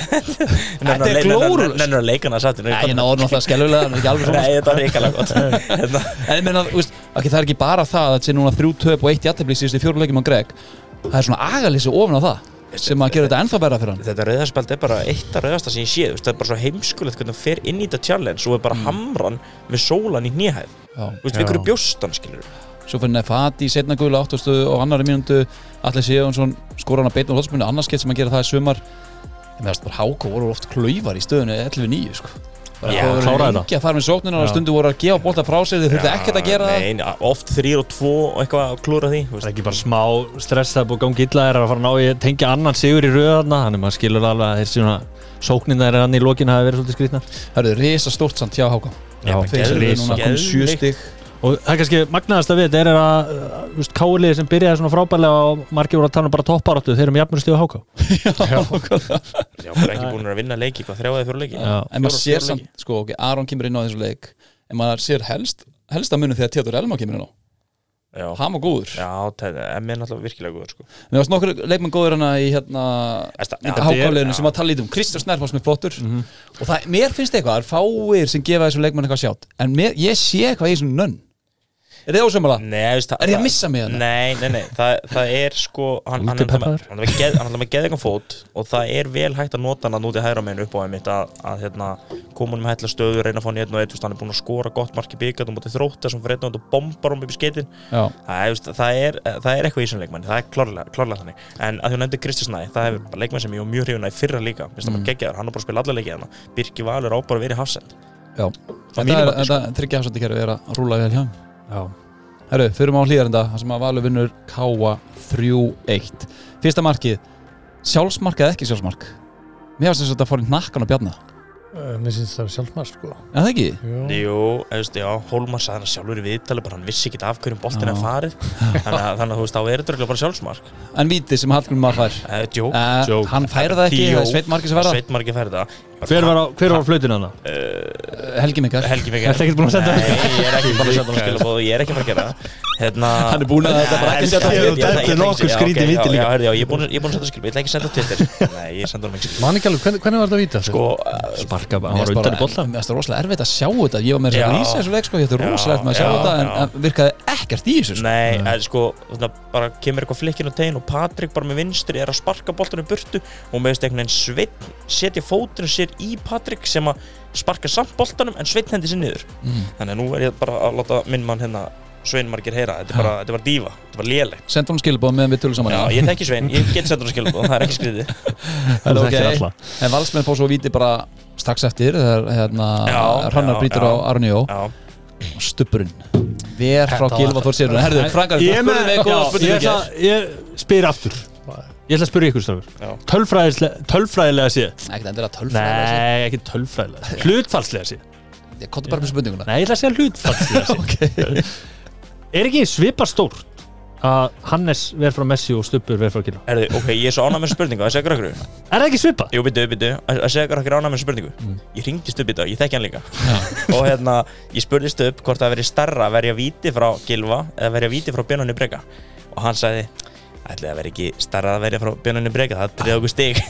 Þetta er glórulaust. Nennur að leika hann að sattu Nei, ég náður náttúrulega skellulega, hann er ekki alveg svona Nei, þetta var reikalega gott Hérna. En ég meina, þú veist, okay, það er ekki bara það að þetta sé núna þrjú töp og eitt jafntefli í síðustu fjóru leikjum á Greg. Það er svona agalýsi ofan á það sem að gera þetta ennþá verra fyrir hann. Þetta rauðarspjald er bara eitt af rauðasta sem ég sé Það er bara svo heimskulegt hvernig hann fer inn í þetta challenge og er bara hamran með sólan í hnéhæð Já. Þú veist, við hverju bjóst hann, skilur Svo fyrir Nefati í seinna gula áttustu og annari mínútu Atli Sigurjónsson skora hann að beina úr hotspinnu annars skeitt sem að gera það í sumar. Ég meðast bara Hákó voru oft klaufar í stöðunni ellefu níu sko. Bara Já, það voru kláraði lengi að fara með sóknina og Já. stundu voru að gefa bolta frá sér þeir þurftu ekkert að gera það. Nei, oft þrýr og tvo og eitthvað að klúra því þú Það veist. er ekki bara smá stress það er búið að gangi illa er að fara að ná í tengja annan sigur í röðarna þannig að maður skilur alveg að þeir svona sóknina er hann í lokinu hafi verið svolítið skrýtnar Það eru risa stórt samt hjá Hákó. Já, Þeir eru geðveikt, núna komið sjö geðveikt. stig. og það er kannski magnaðast að við þetta er að þú veist, Káliði sem byrjaði svona frábærlega og margir voru að tala um bara topparáttu þeir eru með jafnur stíð á Háká Já, bara ekki búin að vinna leiki, hvað þrjáði fjóra leiki Já. En maður Fjóra- sér fjóra samt, leiki. sko, ok, Aron kemur inn á þessu leik en maður sér helst, helst að munum þegar Theodor Elmar kemur inn á. Já, Hann var góður. já Emmi er náttúrulega virkilega góður sko. Mér varst nokkur leikmenn góður hana í hérna Æsta, í já, Hákáliðinu já. sem var að tala lítið um. Kristján Snær fannst mér flottur og það, mér finnst eitthvað, það er fáir sem gefa þessu leikmenn eitthvað sjátt en mér, ég sé eitthvað í þessum nönn. Er þið ósammála? Nei, veist, Er ég að missa mig þarna? Nei, nei, nei, það, það er sko hann, hann, Úti er náttúrulega peppaður. með- hann er með geð- hann er náttúrulega með geðingan fót og það er vel hægt að nota hann að núti hægra meginn upp á einmitt að, að hérna, koma hann með hætla stöðu, reyna að fá hann í einn og einn, hann er búinn að skora gott mark í byggat og mútið þrótta sem fyrir einn og einn og bombar hann upp í skeitin Já. það, er, veist, það, er, það er eitthvað í þessum leikmann, það er klárlega, klárlega þannig en að þú nefndi Kristján Snæ, það hefur bara leikmann sem ég var mjög hrifinn af í fyrra líka, minnst það maður geggjaður, hann er bara að spila alla leikið hann Birki Valur á bara að vera í hafsend Já. Frá Þetta mínu er, mati, sko. þetta þryggja hafsandi kerfi er að rúla vel hjá. Já. Herru, förum á hlýðarenda, það sem að Valur vinnur Káa þrjú eitt. Fyrsta markið, sjálfsmark eða ekki sjálfsmark? Mér finnst þess að þetta fór í hnakkan á Bjarna. Uh, mér syns það er sjálfsmark sko. Já, það ekki? Jú. Jú, veist, já, Hólmar sagði hann sjálfur í viðtali bara hann vissi ekki af hverjum boltinn er farið þannig að, þannig að þú veist, þá er þetta bara sjálfsmark En víti sem Hallgrímur Mar fær uh, Djók, uh, Joke. Hann færi það ekki, það er Sveinn Margir sem fær það Sveinn Margir fær það Hver var á, hver var á flautinu hana? Uh, Helgi Mikar Helgi Mikar Ertu ekkert búin að senda Nei, ég er ekki búin að senda hann skilabóð og ég er ekki að fara að gera það hérna, Hann er búinn að þetta bara ekki Nei, setja á ég- Twitter. ég- ég- Þetta er ég- nokkuð já, skrítið ok, víti já, líka. já, heyrðu, já, Ég er búin að- ég er búin að setja skilabóð, ég ætla ekki að senda á Twitter Nei, ég senda hann ekki Man ekki alveg, hvernig, hvernig var þetta að víta? Sko, uh, Sparka, Mér hann var finnst undan í bara- bolla mér finnst það rosalega erfitt að sjá þetta Ég var með þess að Já. lýsa þessu leik sko Þetta er Já, rosalega með að sjá já, þetta En já. en virkaði ekkert í þessu sko. Nei, en sko, svona, bara kemur eitthvað flikkin á tegin og Patrik bara með vinstri er að sparka boltanum burtu og með einhvern veginn Sveinn setja fótinu sér í Patrik sem að sparka samt boltanum en Sveinn hendi sér niður mm. þannig að nú er ég bara að láta minn mann hérna Sveinn Margir heyra, þetta er bara, þetta var dífa þetta var lélegt. Senda hún skilabóð meðan við tölum saman Já, ég þekki Sveinn, ég get sendur hann skilabóð, það er ekki skriðið. En Þú ok, þekkir alla. en Valsmenn fór svo víti bara strax eftir þegar hérna, Já, Hrannar já, brýtur já. á Arnjó Já, og stubburinn ver frá Þetta var- Gylfa Þór Sigurðsson Herðu, Frankar, Ég, spurðu mig já, góða ég, spurningu ætla, ég spyr aftur Ég ætla að spyrja ykkur strákur Já. Tölfræðislega, tölfræðilega séð Ekkert endilega tölfræðilega Nei, ekki tölfræðilega Hlutfallslega séð Ég konti bara með spurninguna Nei, ég ætla að segja hlutfallslega séð Ok. Er ekki svipa stórt að Hannes verð frá Messi og Stubbur verð frá Gylfa? erðu, ok, ég er svo ánægð með spurningu, að segja ykkur okkur. Er það ekki svipa? Jú, byttu, byttu, að segja ykkur okkur ánægð með spurningu. Ég hringdi Stubb í dag, ég þekki hann líka. og hérna, ég spurði Stubb hvort það veri starra að verja víti frá Gylfa eða verja víti frá Benóni Breka. Og hann sagði, ætli það veri ekki starra að verja frá Benóni Breka, það treði okkur stig.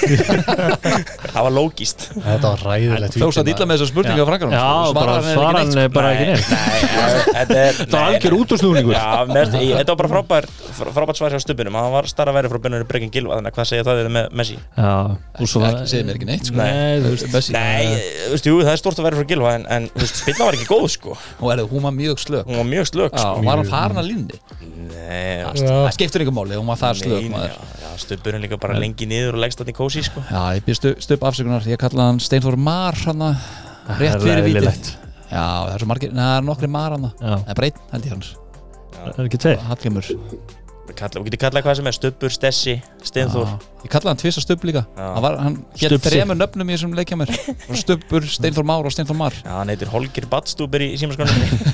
það var lógist. Þetta var ræðilegt Þú satt illa með þessa spurningu á Frankarum Já, bara svara hann er bara ekki neitt Nei, þetta er... Það var algjör útúrsnúningur Já, með, ég, þetta var bara frábær, frábært svar hjá Stubbinum. Hann var starra að verja frá Benóni Breka en Gylfa, þannig að hvað segja það með Messi? Já, og svo Ekki segir mér ekki neitt sko. Nei, þú veist Messi. Nei, þú veist, jú, það er stórt að verja frá Gylfa en, en þú veist, spilna var ekki góð, sko. Og erðu, hún var mjög slök Hún var mjög slök, Já, sko. var hann farin að línni Nei, Það skiptur ykkur máli, hún var það slök Nei, maður. já, já, Stubburinn líka bara lengi niður og leggst þarna í kósi, sko. Já, ég byrst stöp afsökunar Ég kallaði hann Steinþór Mar hana, rétt Það er fyrir vítið Já, eðlilegt. Já, það er svo margir, neða, það er nokkri Mar hana Já. Það er breytt, held ég hans Það er ekki tveir Hallgrímur Kalla, við getum kallað hvað sem er, Stubbur, Stessi, Steinþór. Já. Ég kallaði hann tvisa Stubb líka Já. Hann, var, hann hétt Stubbsi. þremur nöfnum í þessum leikja mér Stubbur, Steinþór Már og Steinþór Mar Já, hann heitir Holger Badstúber í símaskonunni.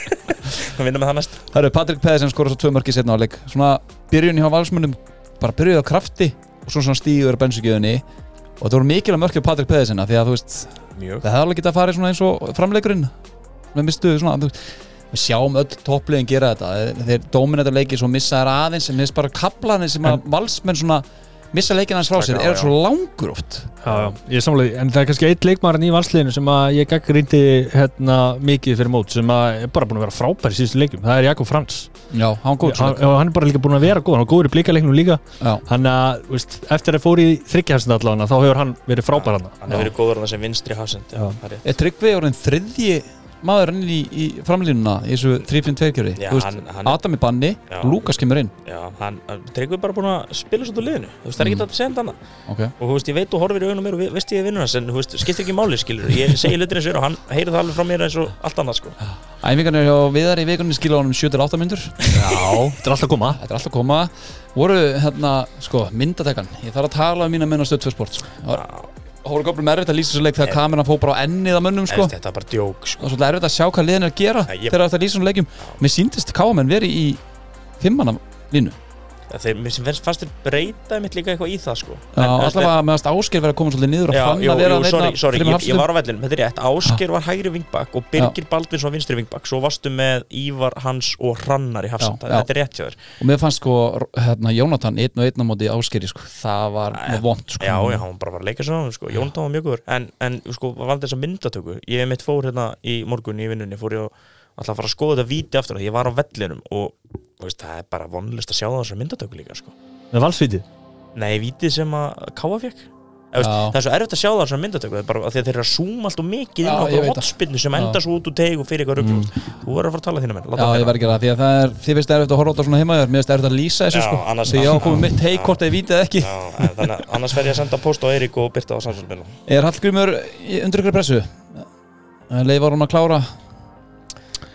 Hann vinna með það næst. Það eru Patrik Pedersen skora svo tvö mörki setna á leik Svona byrjun hjá Valsmunum Bara byrjuði á krafti Og svona svona stígur á bensugjöðunni Og það voru mikilvæg mörki á Patrik Pedersen Því að þú veist Mjög. Það hefði alveg getað að fara svona eins og framleikurinn Með mistu svona þú veist, Við sjáum öll topplegin gera þetta Þeir dominata leiki svo missa þær aðeins En minnst bara kaplanir sem að Valsmenn svona Missa leikina hans frá sér Já, Er já. svo langur oft Já, já, ég er samlega, en það er kannski eitt leikmaður í valsliðinu sem að ég gaggrindi hérna mikið fyrir mót sem að er bara búin að vera frábær í síðustu leikjum, það er Jakob Frans Já, hann var góð hann, hann er bara líka búin að vera góð, hann var góður í blíkaleiknum líka Já, hann að, veist, eftir að fór í þryggjahæstinda allavega þá hefur hann verið frábær hann Hann hefur verið góður á þessi vinstri hafsend. Já. það er rétt. er Tryggvi orðin þriðji maður inn í, í framlínuna í þessu þrjú fimm tvö kjöri Já, Þú veist, hann- hann- Adam í banni, Já. Lukas kemur inn Já, hann, Tryggvi er bara búin að spila svo til liðinu. Þú veist, það er ekki þetta að segja hann annað. okay. Og þú veist, ég veit þú horfir í augunum mér og ve- veist ég er vinnur hans, en þú veist, skiptir ekki máli, skilur. Ég segi hlutir eins og er og hann heyrir það alveg frá mér eins og allt annað, sko. Æfingarnir hjá Viðar í vikunni skilja honum sjö til átta myndur Já, þetta er alltaf að koma Þetta er alltaf að koma Voru hérna, sko, myndatekan Ég þarf að tala um mína menn á stöð tvö sport sko. Það var- það voru góðlega erfitt að lýsa þessu leik þegar kameran fór bara á ennið á mönnum sko. Þetta er bara djók, sko. Og svolítið erfitt að sjá hvað liðin er að gera Ja, ég- þegar þetta lýsa þessu leikjum Mér síndist káamenn verið í fimmana línu Þeir, mér sem fannst þér breyta mitt líka eitthvað í það, sko. Já, allavega meðast Ásgeir verið að koma svolítið niður og Já, fann jú, að vera jú, sorry, sorry, ég, ég var á vellinum, þetta er rétt. Ásgeir var hægri vingbak og Birgir Baldvinsson vinstri vingbak. Svo varstu með Ívar, Hans og Hrannar í hafsend. Já, já. Þetta er rétt hjá þér. Og mér fannst sko, hérna, Jónatan einn og einn á móti Ásgeiri sko. Það var Já, vond sko. Já, já, hann bara var að leika svo, sko. Jónatan var mjög góður. En, en sko, valdi þessa myndatöku. Ég mitt fór hérna í morgun í vinnunni, fór ég að alltaf fara að skoða þetta víti aftur. Ég var á vellinum og þú veist, það er bara vonlist að sjá þessar myndatöku líka, sko. með valsvítið Nei, vítið sem að Káa fékk. Eða, veist, Já. það er svo erfitt að sjá það á svona myndatöku, það er bara af því að þeir eru að zooma allt og mikið inn Já, á ég veit það. hotspinnu sem Já. enda svo út úr teig og fyrir eitthvað rugl. Þú verður að fara að tala þínu menn. Já, ég verð ekki að það, því að það er, þið veist erfitt að horfa á þetta svona heima þér, mér veist erfitt að lýsa þessu Já, sko, annars- því ég á að koma Já. mitt teik hvort það er vítið eða ekki. Já, en þannig að annars fer ég að senda post á Eirík og Birta á samfélagsmiðlum. Er Hallgrímur í- undir ykkur pressu? Leifar hún að klára?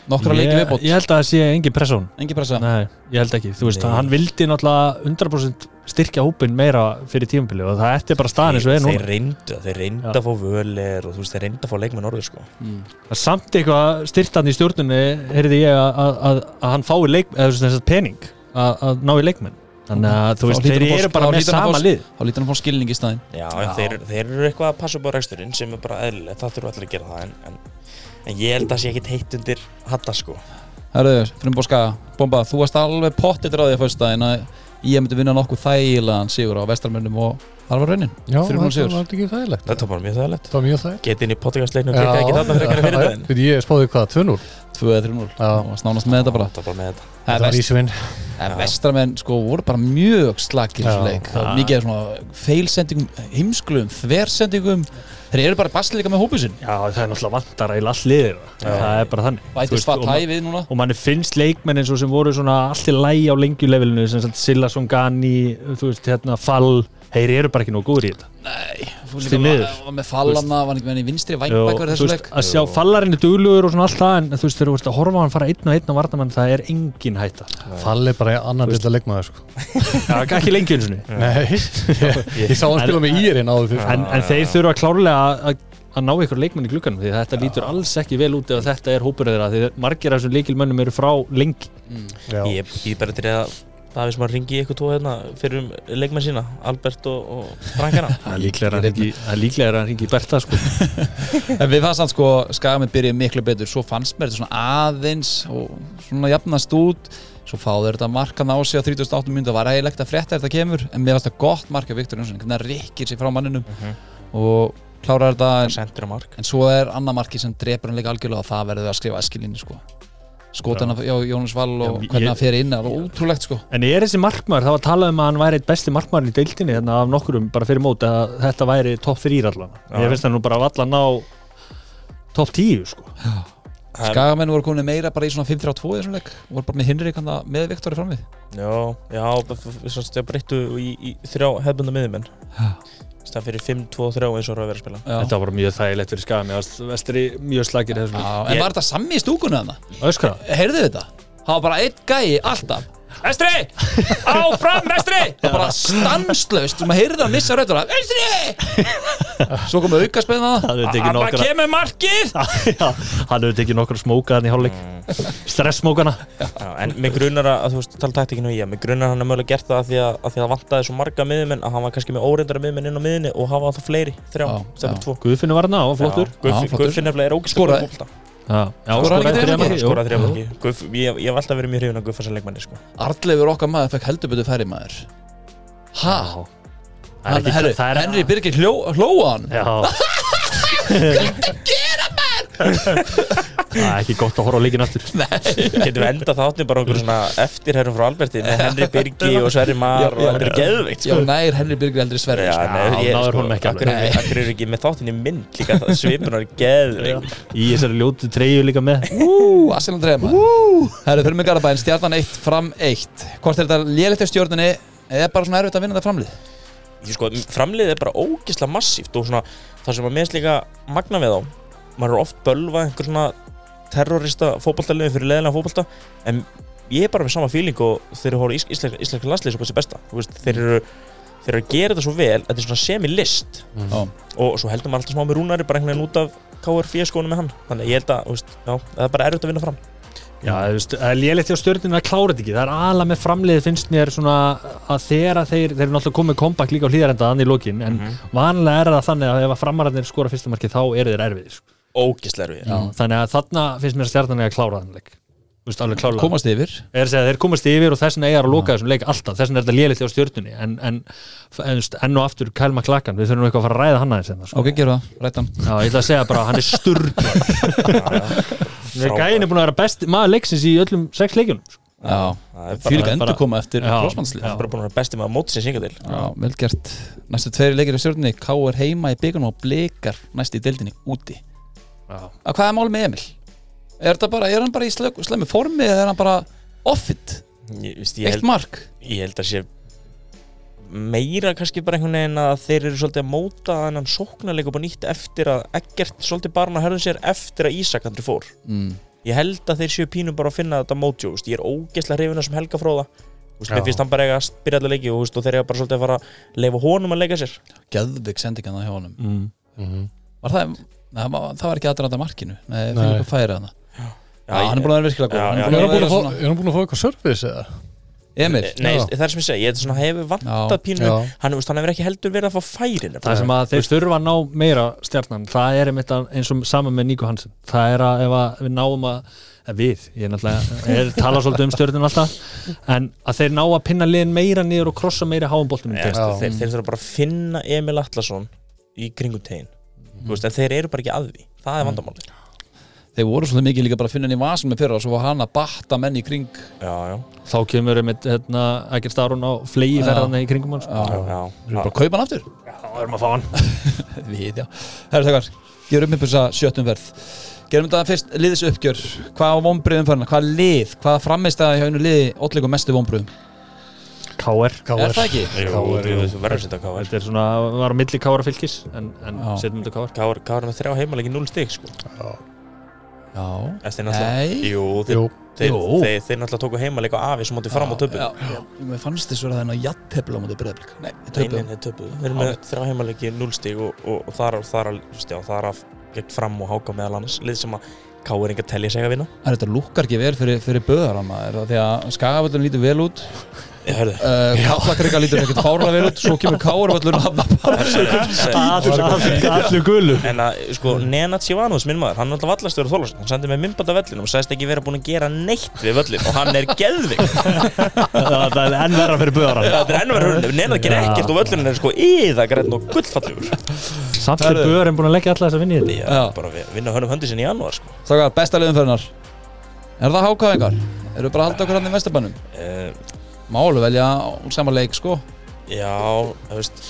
Nokkra leiki Ég, viðbót ég held að það sé engin pressa á honum. Engin pressa Nei, ég held ekki, þú veist, Nei. hann vildi náttúrulega hundrað prósent styrkja hópinn meira fyrir tímabili og það ætti bara staðan eins og er þeir núna. reyndu, þeir reyndu Já. að fá völir og þú veist, þeir reyndu að fá leikmenn orður sko. mm. Það er samt eitthvað styrtan í stjórnunni, heyrði ég að, að, að, að hann fái leik, eða þess að pening að, að ná í leikmenn. Þannig að þú Þá veist, hlýtur þeir hann að eru fá- bara þá með hlýtur hann að sama fá- lið. Þá lítur hann að fá skilning í staðinn Já, Já. en þeir, þeir eru eitthvað að passa upp á reksturinn sem er bara eðlilegt, það þurfa allir að gera það en, en, en ég held að það sé ekkit heitt undir hatta sko. Herðu, Frimbó Skaga, Bomba, þú varst alveg pottit ráðið að fyrstæðin að ég myndi vinna nokkuð þægilegan sigur á Vestarmönnum og það var raunin Já, þrjú núll þetta sigur. var ekki þægilegt Þetta var bara mjög þægilegt. Það var mjög þægilegt Getið inn í podcastleiknum og klikka ekki þarna fyrir ekkert fyrir daginn. Fyrir ég spáði hvað, tvö núll tvö eða þrjú núll Já. og varst nánast með þetta bara Það var bara með þetta. Þetta var ísvinn En Vestramenn sko voru bara mjög slakir í þessu Já. leik. Það var mikið af svona feilsendingum, heimsklum, þversendingum. Þeir eru bara basleika með hópið sinn. Já, það er náttúrulega vantar eiginlega all liðir. Það er bara þannig. Þú Bætist veist, hvað og ma- tæ við núna. Og manni finnst leikmenn eins og sem voru svona allt í lægi á lengjulevelinu, sem sagt Sillason, Gani, þú veist, hérna, Fall, þeir eru bara ekki nógu góður í þetta. Nei, þú Því miður. var með Fallana, var ekki með henni í vinstri Jú, vængbakur þú þessu veist, leik. að sjá Fallarinn er duglugur og svona allt það, en þú veist, þegar þú veist að horfa á hann fara einn og einn á varnamann, það er engin hætta. Falli bara annan til að leikmaður sko. Já, ekki lengi eins og niður. Nei, ég, ég sá hann spila með Írinn áður fyrir En, en þeir þurfa klárlega að að ná ykkur leikmenn í glugganum því þetta lítur alls ekki vel út ef þetta er hópur þeirra því margir af þessum leikilmönnum eru frá lengi. Já. Ég býð bara til að Davís maður ringi ykkur tvo hérna fyrir um leikmenn sína, Albert og, og Frankana. Það er líklega að hann hringi- það er líklega að hann ringi í Berta sko. En við fannst hann sko, Skagamenn byrjaði miklu betur. Svo fannst mér þetta svona aðeins og svona jafnast út. Svo fáðu þetta markan á sig á þrítugasta og áttunda mínútu. Það var eiginlegt að frétta ef þetta kemur. En mér fannst það gott mark af Viktor Jónsson. Hvernig hann rykkir sig frá manninum og klárar þetta. En, Sendur á mark. en svo er annar marki sem drepur hann líka algjörlega og það verður að skrifa æskilínu sko. Skotan af Jónas Vall og Já, hvernig ég- hann fer inn er ótrúlegt sko. En er þessi markmaður, það var talað um að hann væri eitt besti markmaður í deildinni hérna af nokkurum bara fyrir mót að þetta væri topp þrír allan. Ég finnst það nú bara að valla ná topp tíu sko. Skagamenn voru komin meira bara í svona fimm þrjá tvö í þessum leik. Voru bara með Hinrik hann með Viktori fram við. Já, já, við svo stjá breyttu í, í þrjá hefbunda miðjumenn. Það fyrir fimm tvö þrjá eins og það var að vera að spila. Já. Þetta var mjög þægilegt fyrir Skagamenn, vestri mjög slagir þessum. Já, en Ég- var þetta sammi í stúkunni þarna? Öskra. Heyrðu þetta? Það var bara einn gæi alltaf. Vestri! Áfram Vestri! Það var bara stanslaust. Maður heyrði hann missa rautur að Vestri! Svo komum auka spilna Það hefur tekið Hann bara nokkra- kemur markið! Já, hann hefur tekið nokkra smóka hann í hálfleik. Stressmókana. Já, en mig grunar að, þú veist, tala taktikinu í ég, mig grunar að hann er mögulega gert það að því að, að því að það vantaði svo marga miðjumenn að hann var kannski með óreindara miðjumenn inn á miðjunni og hafa þá fleiri, þrjá, Já, stefnir já. tvo. Guðfinnur var hann á, flottur. Guðfi- Já, flottur. Guðfi nefnilega er ógislega Skoraði. góður í fótbolta. Já, já, Skoraði hann ekki þriðja þriðja markið, markið? jú. Skoraði þrjá marki. Guðf, ég, ég hef alltaf verið mjög hrifinn af Guðfa sem leikmanni sko. Arleifur okkar maður fekk heldur betur færi maður. Ha? Já. Það er Hann, ekki- herru, það er- Henry Birgir hljó, hlóa hann. Já. Það er ekki gott að horfa á leikinn aftur. Getum við enda þáttin bara okkur svona eftirherrum frá Alberti með Henry Birgi og Sverri Mar Já, og já. þetta er geðveikt Já, sko. nær Henry Birgir eldri Sverri. Já, sko. nei, ég, náður sko, honum ekki akkur alveg. er akkur er ekki með þáttin í mynd líka það svipunar er geðveikt. Í þessari ljótu treyju líka með. Ú, Asseland Dreima. Ú. Herru, fyrir mig Garabæn, stjarnan eitt, fram eitt. Hvort er þetta lélegt af stjórninni eða bara svona erfitt að vinna þetta framlið? Ég sko, framliðið er bara ógeðslega massíft og svona það sem að mér finnst líka magna við á maður er oft bölvað einhver svona terrorista fótboltaliðin fyrir leiðilega fótbolta en ég er bara með sama feeling og þeir eru horfður íslenska ís, landslið svo besta þú veist, þeir eru þeir eru að gera þetta svo vel þetta er svona semi-list Já. og svo heldur maður alltaf smá með Rúnari bara einhvern veginn út af K R F-skónu með hann þannig að ég held að, þú veist, já, það er bara erfitt að vinna fram Já, þú veist, það er lélegt hjá stjörninu að klára þetta ekki. Það er alveg með framliðið finnst mér svona að þegar þeir, þeir eru náttúrulega komið kompakt líka á hlýðarenda þannig í lokin, en vanlega er það þannig að ef að framararnir skora fyrsta markið þá eru þeir erfiðir. Sko. ógeðslega erfiðir Já, þannig að þarna finnst mér að stjarnan eiga að klára þannig leik. Þú veist, alveg klárlega. Komast yfir. Er að segja, þeir komast yfir og þess vegna eiga að loka þessum leik alltaf. Þess vegna er þetta lélegt hjá stjörnunni, en, en, en enn og aftur Kyle McLachlan, við þurfum eitthvað að fara að ræða hann aðeins hérna, sko. Ok, gera það, rættan. Já, ég ætla að segja bara að hann er sturglaður. Gæin er búin að vera besti maður leiksins í öllum sex leikjunum. Sko. Já, Það er því líka bara, endur koma eftir Já. krossmannslið. það er bara búin að vera besti maður móti sem synga til Já, vel gert. Næstu tveiri leikir í stjórninni, K R heima í byggunum og Blikar næst í deildinni úti. Já. Að hvað er mál með Emil? Er, bara, er hann bara í slem, slemmu formi eða er hann bara off-it? ég, veist, ég, Eitt held, mark? ég held að sé meira kannski bara einhvern veginn að þeir eru svolítið að móta þennan sóknarleik upp á nýtt eftir að Eggert svolítið barna hörðu sér eftir að Ísak andri fór Mm. ég held að þeir séu pínum bara að finna þetta mótjó, ég er ógeðslega hrifinn sem Helga Fróða, mér finnst hann bara eiga að byrja allir leiki og, og þeir eiga bara svolítið að fara að leifa honum að leika sér. Geðvik sendingan hjá honum. mm. Mm-hmm. Var það, það, var, það var ekki aðdraðanda markinu. Nei, fyrir eitthvað færið hana. Já, Já, hann er búin að vera virkilega góð. Já, Hann já. er búin að vera Er svona... hann búin að fá eitthvað service eða? Emil? Nei, Já. það er sem ég segi, ég er svona hefur vantað pínu, Já. hann, veist, hann hefur ekki heldur verið að fá færin. Það sem að þeir þurfa að ná meira stjarnan, það er einmitt að- eins og saman með Nico Hansen, það er að ef að við náum að, að við, ég er náttúrulega er tala svolítið um stjörnun alltaf, en að þeir ná að pinna liðin meira niður og krossa meira háum boltum. Þeir, þeir, þeir þurfa bara að finna Emil Atlason í kringum tegin, mm. veist, en þeir eru bara ekki að því, það er vandamálið. Þeir voru svolítið mikið líka bara að finna hann í vasan með fyrra og svo var hann að batta menn í kring. Já, já. Þá kemur við hérna, Ægir Starun á flegi ferðarna í kringum hans. Já, Já, já. Við erum bara að kaupa hann aftur. Já, við erum að fá hann. Við, já. Herra þegar, gerum upp þessa sjöttum verð. Gerum þetta fyrst liðis uppgjör. Hvað á vonbrigðum fyrir hann? Hvað lið? Hvað frammeistæði hjá einu liði ótleikum mestu vonbrigðum? K R. Er það ekki? Jú, þú verður að setja K R. Þetta er svona, var á milli K R fylkis, en, en Já. setjum þetta K R. K R K R með þrjá heimalegi núll stig, sko. Já. Þeir náttúrulega- Nei. Jú, þeir, Jú. þeir, Jú. þeir, þeir náttúrulega tóku heimaleg á afi sem móti fram og töpuðu. Já, já. Mér fannst þess að það er ná jafntefli á móti Breiðablik. Nei, Nei, töpuðu. nei, þeir töpuðu. Þeir eru með þrjá heimalegi núll stig og, og, og þar, þar, þar, þar af gegn fram og háka meðal annars. Lið sem að K R enga telja sig að vinna. Er þetta lukkar ekki vel fyrir, fyrir böðarama? Er það því að Skagavöllurinn lítur vel út? Ég hörðu. Uh, Kaplakrika lítur ekkert fárlega vel út, svo kemur K R-völlurinn að bara Allir gulur. En að, sko, Nenad Sivanovs, minn maður, hann er alltaf vallastjóri Þorláksson, hann sendi með myndband af vellinum og sagðist ekki vera búin að gera neitt við völlin og hann er geðvig. Það er enn verra fyrir böðarann. Þetta er ennverður hörnum, Nenad gerir ekkert og völlin er sko yðagræn og gullfallegur. Samt er böðarinn búin að leggja alla þess að vinna í þetta. Já, bara við vinna hörnum höndi sinni í janúar, sko. Þakkar, besta liðum fyrir hennar. Er það hákaðingar? Eru bara að halda okkur hann í Vesturbænum? Uh, Málu velja saman leik, sko. já, þú veist,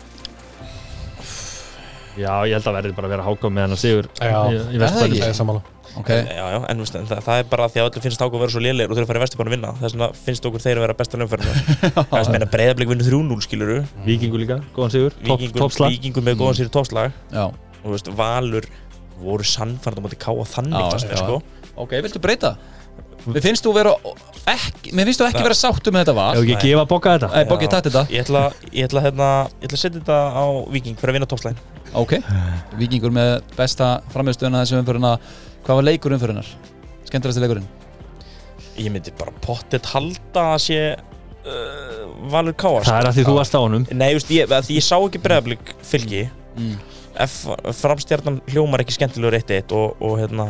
Já, ég held að verði bara að vera háka með hann að sigur Já. í, í Vesturbænum. Það er sammála. Ok. já, já, en veist, en það, það er bara því að öllum finnst ákveð að vera svo lélegir og þurfa að fara í Vesturbæn að vinna. Þess vegna finnst okkur þeir að vera besta lögumferðina. Það er meina Breiðablik vinnur þrjú núll, skiluru. Víkingur líka, góðan sigur, Víkingur, toppslag. Víkingur með góðan sér toppslag. Já. Og þú veist, Valur voru sannfærandi á móti K á þannig Já, fannst mér, já. sko. Ok, viltu breyta? Mér finnst þú vera ekki, mér finnst þú ekki vera sáttu með þetta val. Ef ekki Nei. gefa bokka þetta. Nei, Boggi, takk þetta. Ég ætla, ég ætla, hérna, ég ætla að setja þetta á Víking fyrir að vinna toppslægin. Ok. Víkingur með besta frammiðstöðuna þessu umfyrirna. Hvað var leikur umfyrirnar? Skemmtilegasti leikurinn? Ég myndi bara pottet halda að sé uh, Valur K á. Það er að því þú varst á honum. Nei, just, ég, að því ég sá ekki Breiðablik fylgi. Mm. F, framstjarnan hljómar ekki skemmtilegur eitt eitt og, og hérna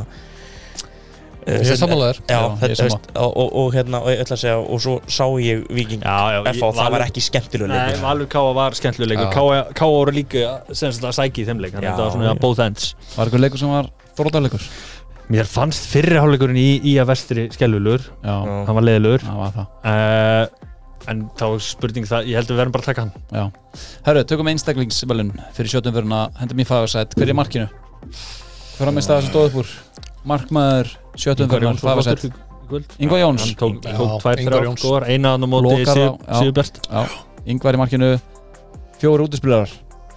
Ég er sammálaður. Já, Já, ég er þetta, sammála. veist, og, og, og hérna og ég ætla að segja og svo sá ég Víking Já, já. F og það var ekki skemmtilegur Nei, leikur. Valur K var skemmtilegur leikur. Já. K voru líka sem sagt að sækja í þeim leik. Þannig Já, að þetta var svona já. both ends. Var eitthvað leikur sem var þróttaleikur? Mér fannst fyrri hálfleikurinn í í að vestri skellulegur. Já, Já. Hann var leiðilegur. það var það. Uh, en þá er spurning það, ég held að við verðum bara að taka hann. Já. Herru, tökum einstaklingsvelun fyrir sjötum fyrir að henda mér fagasætt. Hver er markinu? Hver að mista það sem stóð upp úr? Markmaður sjötum fyrir að fagasætt. Ingvar Jóns. Hann tók, Já, tók tvær, Ingvar þrjár Jóns. skóar, eina hann á móti Lokar á- já. Sigurbjart. Já, Ingvar í markinu. Fjóri útispilarar.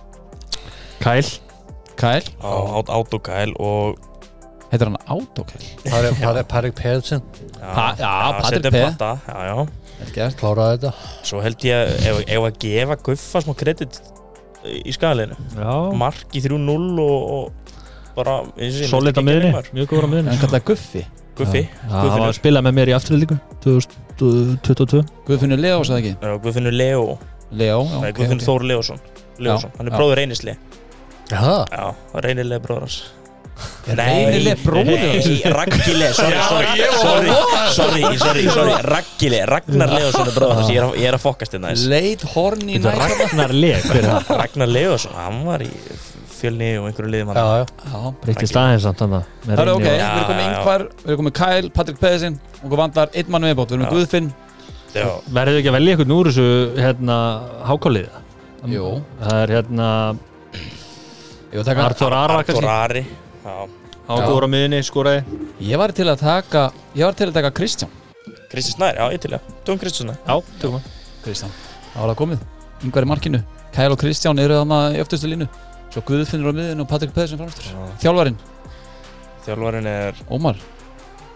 Kyle. Kyle. Á át- Autokæl og Heitir hann Autokæl? Það er- það er Parik Pedersen. Pa- já, Patrik setja P. patta, já, já. Er gert. Kláraði þetta. Svo held ég ef, ef að gefa Guffa smá kredit í skaliðinu. Já. Mark í þrjú núll og, og bara Solid á miðunni, mjög góður á miðunni. Hann kallaði Guffi. Guffi, Já, hann var að Guðfinnur spila með mér í afturlíku tvö þúsund tuttugu og tvö. Guðfinnur Leós, eða ekki? Já, Guðfinnur Leo, Leó, já, nei, ok, Guðfinnur ok. Þór Leósson Leósson, hann er já. bróður Reynisli. Já. Já, Reynilega bróður hans. Reynileg bróðir hans? Nei, Raggile, sorry, sorry, sorry, sorry, sorry, sorry, Raggile, Ragnar Leósson er bróður hans, ég er að- ég er að fokast hérna þess. Leit horn í næsta. Ragnar Leg, hver er það? Ragnar Leósson, hann var í Fjölni og einhverju liðum Já, hann. já. Já. Breytti staðins samt hann það. Það er ok, við Já, erum komið já. Ingvar, við erum komið Kyle, Patrik Pedersen og við vandar einn mann viðbót, við erum með Já. Guðfinn. Já, Verður ekki að velja eitthvað úr þessu hérna hákáliða? Jú. Það er hérna Ég, taka, Artur Ara Artur kannski. Ari, já, Hákóður á miðunni, skoraði. ég var til að taka, ég var til að taka Kristján. Kristi Snær, já, ég til já, Tóm Kristi Snær. Já, tökum við. Kristján. Það var það komið. Ingvar í markinu. Kyle og Kristján eru þarna í öftustu línu. Svo Guðfinnur á miðinu og Patrik Pedersen framstur. Já. Þjálfarinn, Þjálfarinn er Ómar.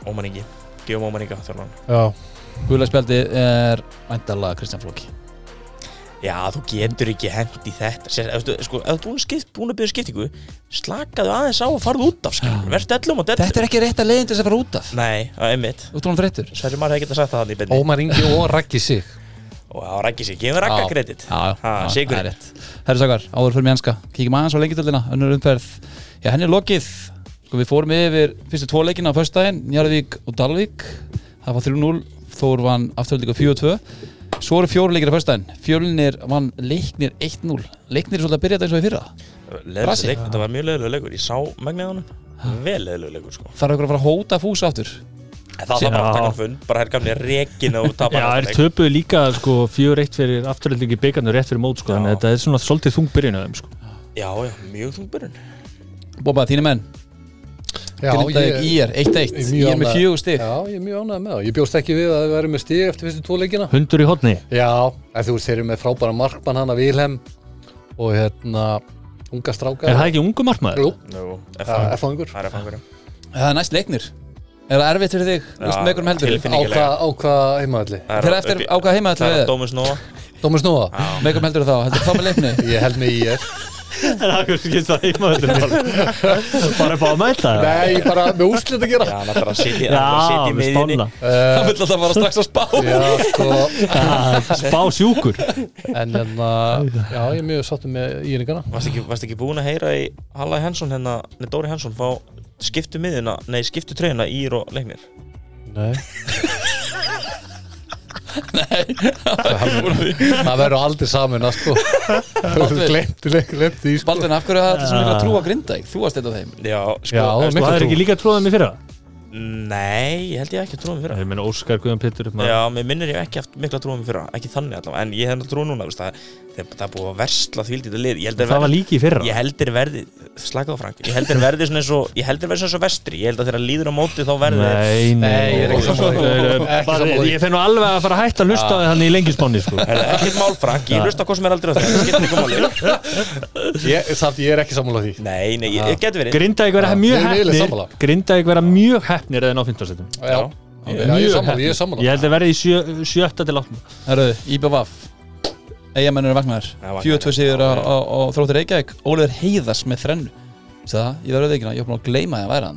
Ómar Ingi, gefum Ómar Inga þjálfaran. Já, Gula spjaldi er væntanlega Kristján Flóki. Já, þú getur ekki hent í þetta. Sér, ef þú sko, ef þú búin að, skipt, búin að byrja skiptingu, slakaðu aðeins á og farðu út af, skilur. Vertu ellum og dellu. Þetta er ekki rétt að leiðin til þess að fara út af. Nei, það er einmitt. Þú tónum þreyttur. Sverri Már hefði getað sagt það hann í beinni. Ómar Ingi og Raggi Sig. Og það rækki sig, gefum Ragga kredit. Já, já, Ha, já, sigurinn. það er rétt. Herru Sakar, áður fyrir mennska. Kíkjum aðeins á lengjadöldina, önnur umferð. Já, henni er lokið. Sko, við fórum yfir fyrstu tvo leikina á föstudaginn, Njarðvík og Dalvík. Það var þrjú núll, Þór vann Aftureldingu fjögur tvö. Svo eru fjóru leikir á föstudaginn. Fjölnir vann Leiknir eitt núll. Leiknir er svolítið að byrja þetta eins og í fyrra. Leðilegur leik, þetta var mjög leðilegur leikur. Ég sá megnið á honum. Vel leðilegur leikur, sko. Þarf ykkur að fara að hóta Fúsa aftur. En það var bara að taka hann fund, bara hér gamli rekin og tapa Já, þeir töpuðu líka sko fjögur eitt fyrir Aftureldingu í bikarnir rétt fyrir mót sko, þannig að þetta er svona svolítið þung byrjun af þeim sko. Já, já, mjög þungbyrjun. Bobba, þínu menn. Já, Grindavík í er eitt eitt. ég er Í mjög er með ánægður. fjögur stig. Já, ég er mjög ánægð með það. Ég bjóst ekki við að við værum með stig eftir fyrstu tvo leikina. Hundur í horni. Já, en þú veist, þeir eru með frábæra markmann hana Vilhelm og hérna unga stráka. Er það ekki ungu markmaður? Jú, Jú, F-fangur. Það er fangur. Það er næst Leiknir. Er það erfitt fyrir þig? Vistu með einhverjum heldur? tilfinn- Á hvað á hvað heimaðalli? Þegar eftir á hvað heimaðalli Það við? er Dómus Nóa. Dómus Nóa? Með einhverjum heldur þá? Heldur þá með Leikni? Ég held mig í er. En það er skilst það heimaður. Bara upp á að mæta það. Nei, bara með úrslit að gera. Já, hann ætlar að sitja Já, í við miðjunni. spána. Það Uh, vill alltaf fara strax að spá. já, sko, Spá sjúkur. en hérna, já, ég er mjög sáttur með íringana. Varst ekki, varst ekki búin að heyra í Halla Hensson hérna, nei Dóri Hensson fá skiptu miðjuna, nei skiptu treyjuna Ír og Leiknir. Nei. Það verður aldrei saman að sko. Glemti, glemti í sko. Baldvin, af hverju hafði þetta svona mikla trú á Grindavík? Þú varst þetta á þeim. Já, sko. Já, Sko, mikla það er trú. ekki líka tróðum í fyrra. Nei, ég held ég ekki að trúa mig fyrra. Ég meina Óskar Guðjón Pétur. Já, mér minnir ég ekki haft mikla trúa mig fyrra, ekki þannig allavega, en ég hef náttúrulega trúa núna, veist, það, það, það er búið að versla því þetta lið. Ég held þeir Það var verði- líki í fyrra. Ég held þeir verði, slaka á Frank, ég held þeir verði svona eins og, ég held þeir verði svona eins og vestri, ég held að þeirra líður á móti þá verði þeir. Nei, Nei, ég er ekki sammála því. Ekki Bara- sammála því. Ég finn nú alveg að fara að hætta að hlusta á þig hann í lengjusbáni sko. Er það ekkert mál Frank, ég hlusta á hvað sem er aldrei á þetta, það skiptir ekki máli. Ég, samt ég er ekki sammála því. Nei, nei, ég, ég get verið. Grindavík vera Já, mjög við erum eiginlega heppnir sammála. Grindavík vera mjög heppnir eða ná fimmtánsetum. Já, já, ég er sammála, ég er sammála. Ég held að verði í sjö, sjötta til áttunda. Herru, I B V F. Eyjamenn eru vaknaðir. Já, vaknaðir. fjögur tvö sigur á, á, á Þróttur Reykjavík. Óliður Heiðars með þrennu. Veistu það? Ég var auðvitað ég var búin að gleyma því að væra hann.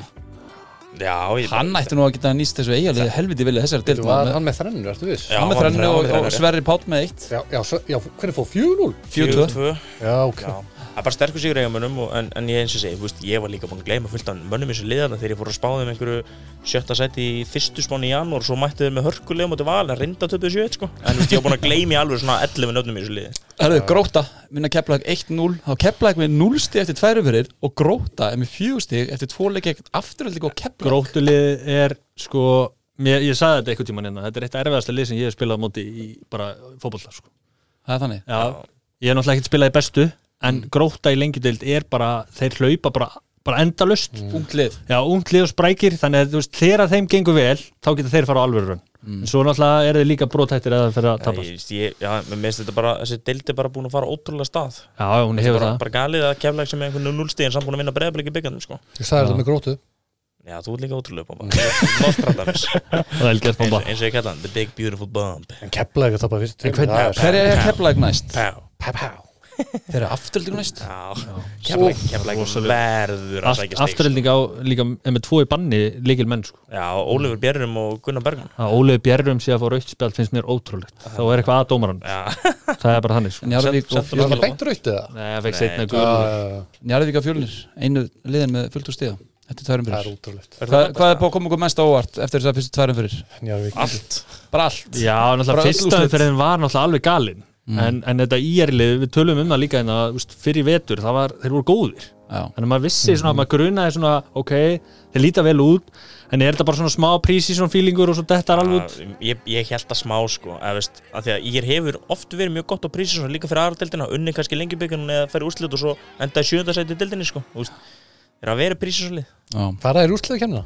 Já, ég Hann ætti nú að geta nýst þessu eigalið helviti vilja þessari Þú deild. var Hann hann með þrennu, ertu viss? Já, með hann þrennu var og, með og þrennu. Sverri Páll með eitt. Já, já, svo- já, hvernig fór fjögur núll? fjögur tvö. Já, ok. Já, það er bara sterkur sigur eigamönnum og- en, en ég eins og segi, þú veist, ég var líka búin að gleyma fullt af mönnum í þessu liðana þegar ég fór að spá þeim einhverju sjötta sæti í fyrstu spáni í janúar og svo mættu þeir með hörkulega mútið val en reynda töpuðu sjö eitt sko en þú veist, ég var búin að gleyma í alveg svona ellefu nöfnum í þessu liði. Herru, Gróta minna Keflavík eitt núll. Þá Keflavík með núll stig eftir tvær umferðir og Gróta er með fjögur stig eftir tvo leiki gegn Aftureldingu og Keflavík. Gróttulið er sko mér, Ég sagði þetta einhvern tímann hérna. Þetta er eitt erfiðasta lið sem ég hef spilað á móti í bara fótbolta sko. Það er þannig. Já, ég hef náttúrulega ekkert spilað í bestu en Gróta í lengjudeild er bara þeir hlaupa bara, bara endalaust Ungt lið. Já, ungt lið og sprækir þannig að þú veist, þegar þeim gengur vel þá geta þeir fara á alvöru rönn en svo náttúrulega er þeir líka brothættir eða þeir að tapast. Ég, ég, já, mér finnst þetta bara, þessi deild er bara búin að fara ótrúlega stað. Já, hún hefur bara, það bara galið að Keflavík sem er einhvern núlstig en samt búin að vinna Breiðablik í byggandum sko. Ég sagði þetta með grótu. Já, þú ert líka ótrúlega bomba. Nostradamus. Það er elgert eins, bomba. eins og ég kalla hann, the big beautiful bomb. En Keflavík að tapa fyrst. En hvernig- Hver er Keflavík næst? Pá. Pá, pá. Þeir eru Aftureldingu næst. Já, Keflavík Keflavík verður að sækja stig. Afturhelding á líka er með tvo í banni líkil menn sko. Já, Ólafur Bjerrum og Gunnar Bergman. að Óliður Bjerrum sé að fá rautt spjald finnst mér ótrúlegt þá er eitthvað að dómaran Já, það er bara þannig sko. En Njarðvík og Sett- sett- Það Fjölnir. var beint raut eða? Nei, það fekk Nei. setna Já, gul já, já. Njarðvík og Fjölnir. Einu liðin með fullt úr stiga. Eftir tvær Það er umferðir. útrúlegt. Hvað, hvað er búið að koma okkur mest á óvart eftir þess að fyrstu tvær umferðir? Njarðvík. allt. Bara allt. Já, náttúrulega Bara öll fyrsta úrslit. umferðin var náttúrulega alveg galin en, en þetta í er-lið, við tölum um það líka en að fyrir vetur, það var, þeir voru góðir Já. þannig að maður vissi svona, maður grunaði svona ok, þeir líta vel út en er þetta bara svona smá prísi, svona feelingur og svo dettar alveg út Ég, ég held að smá sko að, veist, að því að ég hefur oft verið mjög gott á prísi svona líka fyrir aðradeldina, unni kannski lengjubikun eða fyrir úrslit og svo enda í sjöunda sæti í deildinni sko, þú veist, er að vera prísi svo lið? Já. Fara þér úrslega kemna?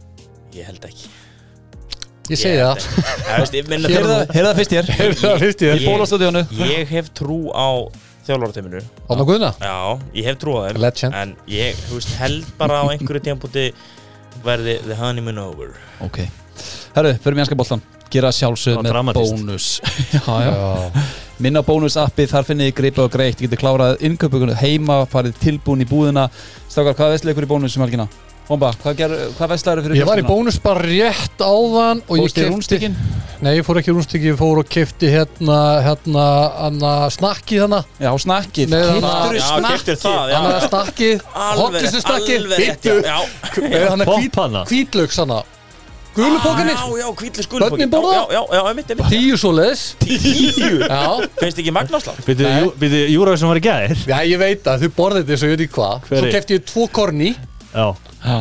Ég held ekki. Ég segi það. Það veist, ég meina Heyrðu þegar það heyrðu það fyrst hér. Það finnst ég. Í bólastúdíónu. ég hef trú á þjálfarateiminu. Átna Guðna? Já, ég hef trú á þeim Legend. en ég, þú veist, held bara á einhverju tímpúti verði the honeymoon over. Ok, herru, fyrir mjönska boltan gera sjálfsögð með dramatist. bónus já, já. Minna bónus appið, þar finnið þið gripið og greitt, þið getur klárað innkaupunum heima, farið tilbúin í búðina. Strákar, hvað veistlega ykkur í bónus um helgina? Homba, hvað, ger, hvað veistlega eru fyrir Ég var í bónus bara rétt áðan og ég Fórstu í rúnstíkin? Nei, ég fór ekki í rúnstíkin, ég fór og kefti hérna, hérna, hérna snakkið hana. Já, snakkið, Nei, keyptirðu Já, snakkið? keyptir það, já. Hann er snakkið, hotlistu snakkið, Alveg rétt, já. hann er hvít, Poppana. hvítlauks hana. Gulupókinni, Já, já, hvítlis gulupókin. Börnin borða? Já, já, já, einmitt, einmitt. tíu svoleiðis. Tíu? Já, Finnst ekki magnáslag? Býtu, Nei. jú- býtu, Júravísson var í gær já, ég veit að þau borðið þetta svo ég veit ekki hvað. Hver Svo er? kefti ég tvo korni Já, Já,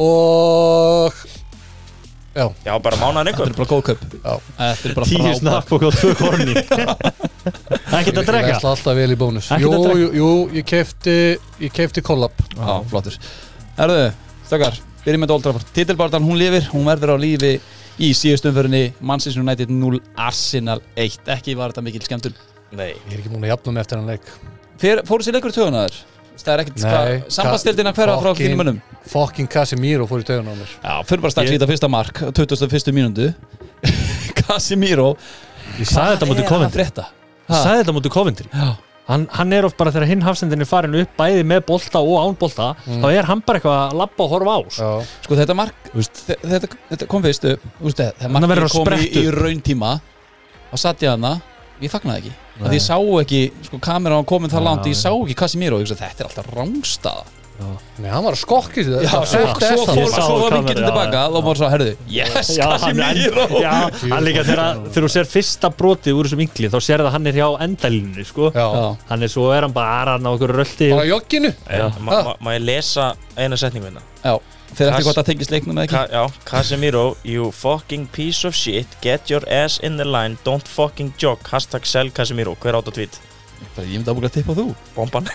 og, já, Já, bara mánaðan þetta ykkur. er bara góð kaup já. Þetta er bara tíu frábært. snapp og tvö korni Ekkert að Ég drekka versla alltaf vel í bónus. Ekkert Jú, að drekka. jú, jú, ég kefti, ég kefti kollab. Já, flottur. Herðu, stökkar, byrjum með Old Trafford. Titilbardan, hún lifir, hún verður á lífi í síðustu umferðinni. Manchester United núll, Arsenal eitt. Ekki var þetta mikil skemmtun. Nei. Ég er ekki múin að jafna mig eftir hann leik. Fyr, fóru sér leikur í töguna þér? Það er ekkert, Nei, hvað, sambandstildina hverja frá fucking- þínum mönnum? Fucking Casemiro fór í taugun á mér. Já, fyrir bara strax Ég- í þetta fyrsta mark, tuttugasta og fyrstu mínútu. Casemiro. Ég sagði þetta mútið Hvað er að Coventry frétta? Ég sagði þetta mútið Coventry Já. Hann, hann er oft bara þegar hinn hafsendin er farin upp bæði með bolta og án bolta þá er hann bara eitthvað að labba og horfa á sko. Já. Sko þetta mark, Veist, þe- þetta, þetta kom fyrst upp, þú veist það, þegar Hann verður markið að kom í, spretta í upp. rauntíma og satt ég hana, ég fagnaði ekki. Nei. Því ég sá ekki, sko kameran komin það Já, langt, ég já. sá ekki Casemiro og ég hugsa, þetta er alltaf rángstaða. Nei, hann var að skokki sig. Já, svo, svo, Ég fór, sá svo var kameru, vingillin já, tilbaka já. og maður svo, herðu, yes, Já, hann, Casemiro. já, hann líka þegar þegar þú sér fyrsta brotið úr þessum vinkli þá sér það hann er hjá endalínunni sko. Já. Já. Hann er svo er hann bara hann á okkur rölti Bara jogginu. Já. Ma- ma- Má ég lesa eina setningu hérna? Já, fyrir eftir Cas- hvort það tengist leiknum eða ekki. Ka já, Casemiro, you fucking piece of shit, get your ass in the line, don't fucking jog, hashtag sell Casemiro, hver átt á tweet? Bara, ég myndi ábúinlega að tippa á þú. Bomban.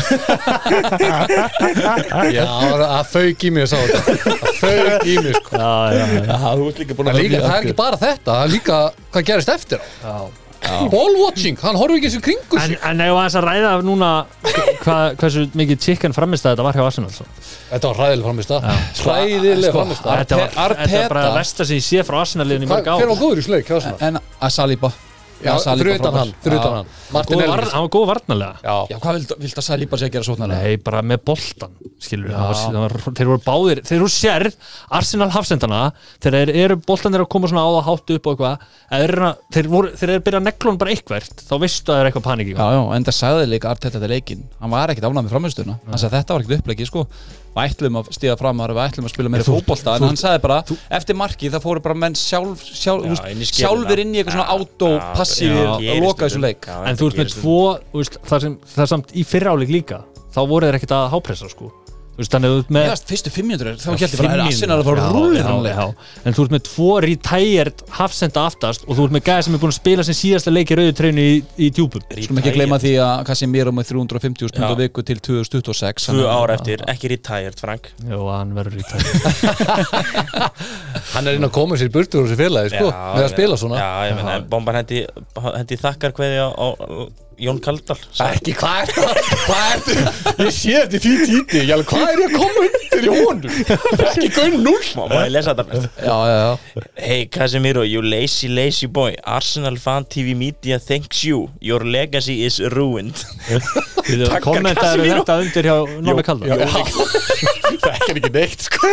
Já, það fauk í mig að sá þetta. Það fauk í mig, sko. Já, já, já. Já, þú ert líka búin Það er, líka, það er ekki bara þetta, það er líka hvað gerist eftir á. Ball watching, hann horfir ekki þessu kringu En, sig. en ef aðeins að ræða núna hva, hversu mikið chicken framist þetta var hjá Arsenal svo. Þetta var hræðileg framist það. Hræðileg framist það. Þetta var, Arteta- þetta var bara að versta sem ég sé frá Arsenal-liðin í mörg Hver var ár góður í sleik hjá svona? En að Saliba. Já, fyrir utan hann, fyrir utan hann. Martin Góð var, Ellis. Hann var góð varnarlega Já, Já, hvað vilt, vilt að Saliba sé að gera svona? Nei, bara með boltan skilur við, það var, það var, þeir voru báðir þeir eru sérð, Arsenal hafsendana þegar þeir eru boltanir að koma svona á að hátu upp og eitthvað, eða þeir eru að- þeir voru þeir eru að byrja að negla hann bara eitthvert þá veistu að það er eitthvað panik í Já, já, en það sagði líka Arteta þetta leikinn. Hann var ekkert ánægð með framistuna. Hann sagði þetta var ekkert uppleggi, sko. Við ætlum að stíða fram að við ætlum að spila meira Þú- fótbolta, en þú- hann sagði bara, eftir markið það fóru bara menn sjálf, sjálf, Já, þú veist, inn í skiluna. sjálfur inn í eitthvað svona Já, auto-passífi já, að gerist loka þessu stundum. leik. Já, en þetta þú veist með gerist tvo þú veist, það, sem, það er samt í fyrráleik líka þá voru þeir ekkert að hápressa sko. Þú veist, þannig að þú ert með Mér varst fyrstu fimm mínútur, þá Já, held ég bara, er fimm Arsenal að fara mínútur. að rúlla Já, þannig. já, en þú ert með tvo retired hafsenda aftast og þú ert með gæði sem er búin að spila sem síðasta leik í rauðu treynu í, í djúpum Skulum ekki gleyma því að Casemiro með þrjú hundruð og fimmtíu stund á Já. viku til tvö þúsund tuttugu og sex. Tvö ár eftir, ekki retired, Frank. Jú, hann verður retired hann er inn að koma sér í burtur úr þessu félagi, sko, Já, með að ég- spila svona. Já, ég meina, en Bomban hendi, hendi þakkar kveði á, á Jón Kaldal. Ekki, hvað er það? Hvað er það? Ég sé þetta í því títi, ég alveg, hvað er ég að koma undir í honum? Ekki gaun núll. Má má ég lesa þetta best? Já, já, já. Hey Casemiro, you lazy, lazy boy. Arsenal fan T V media thanks you. Your legacy is ruined. Takkar Kommentaður Casemiro. þetta undir hjá Nómi Kalda Já, það er ekki neitt, sko.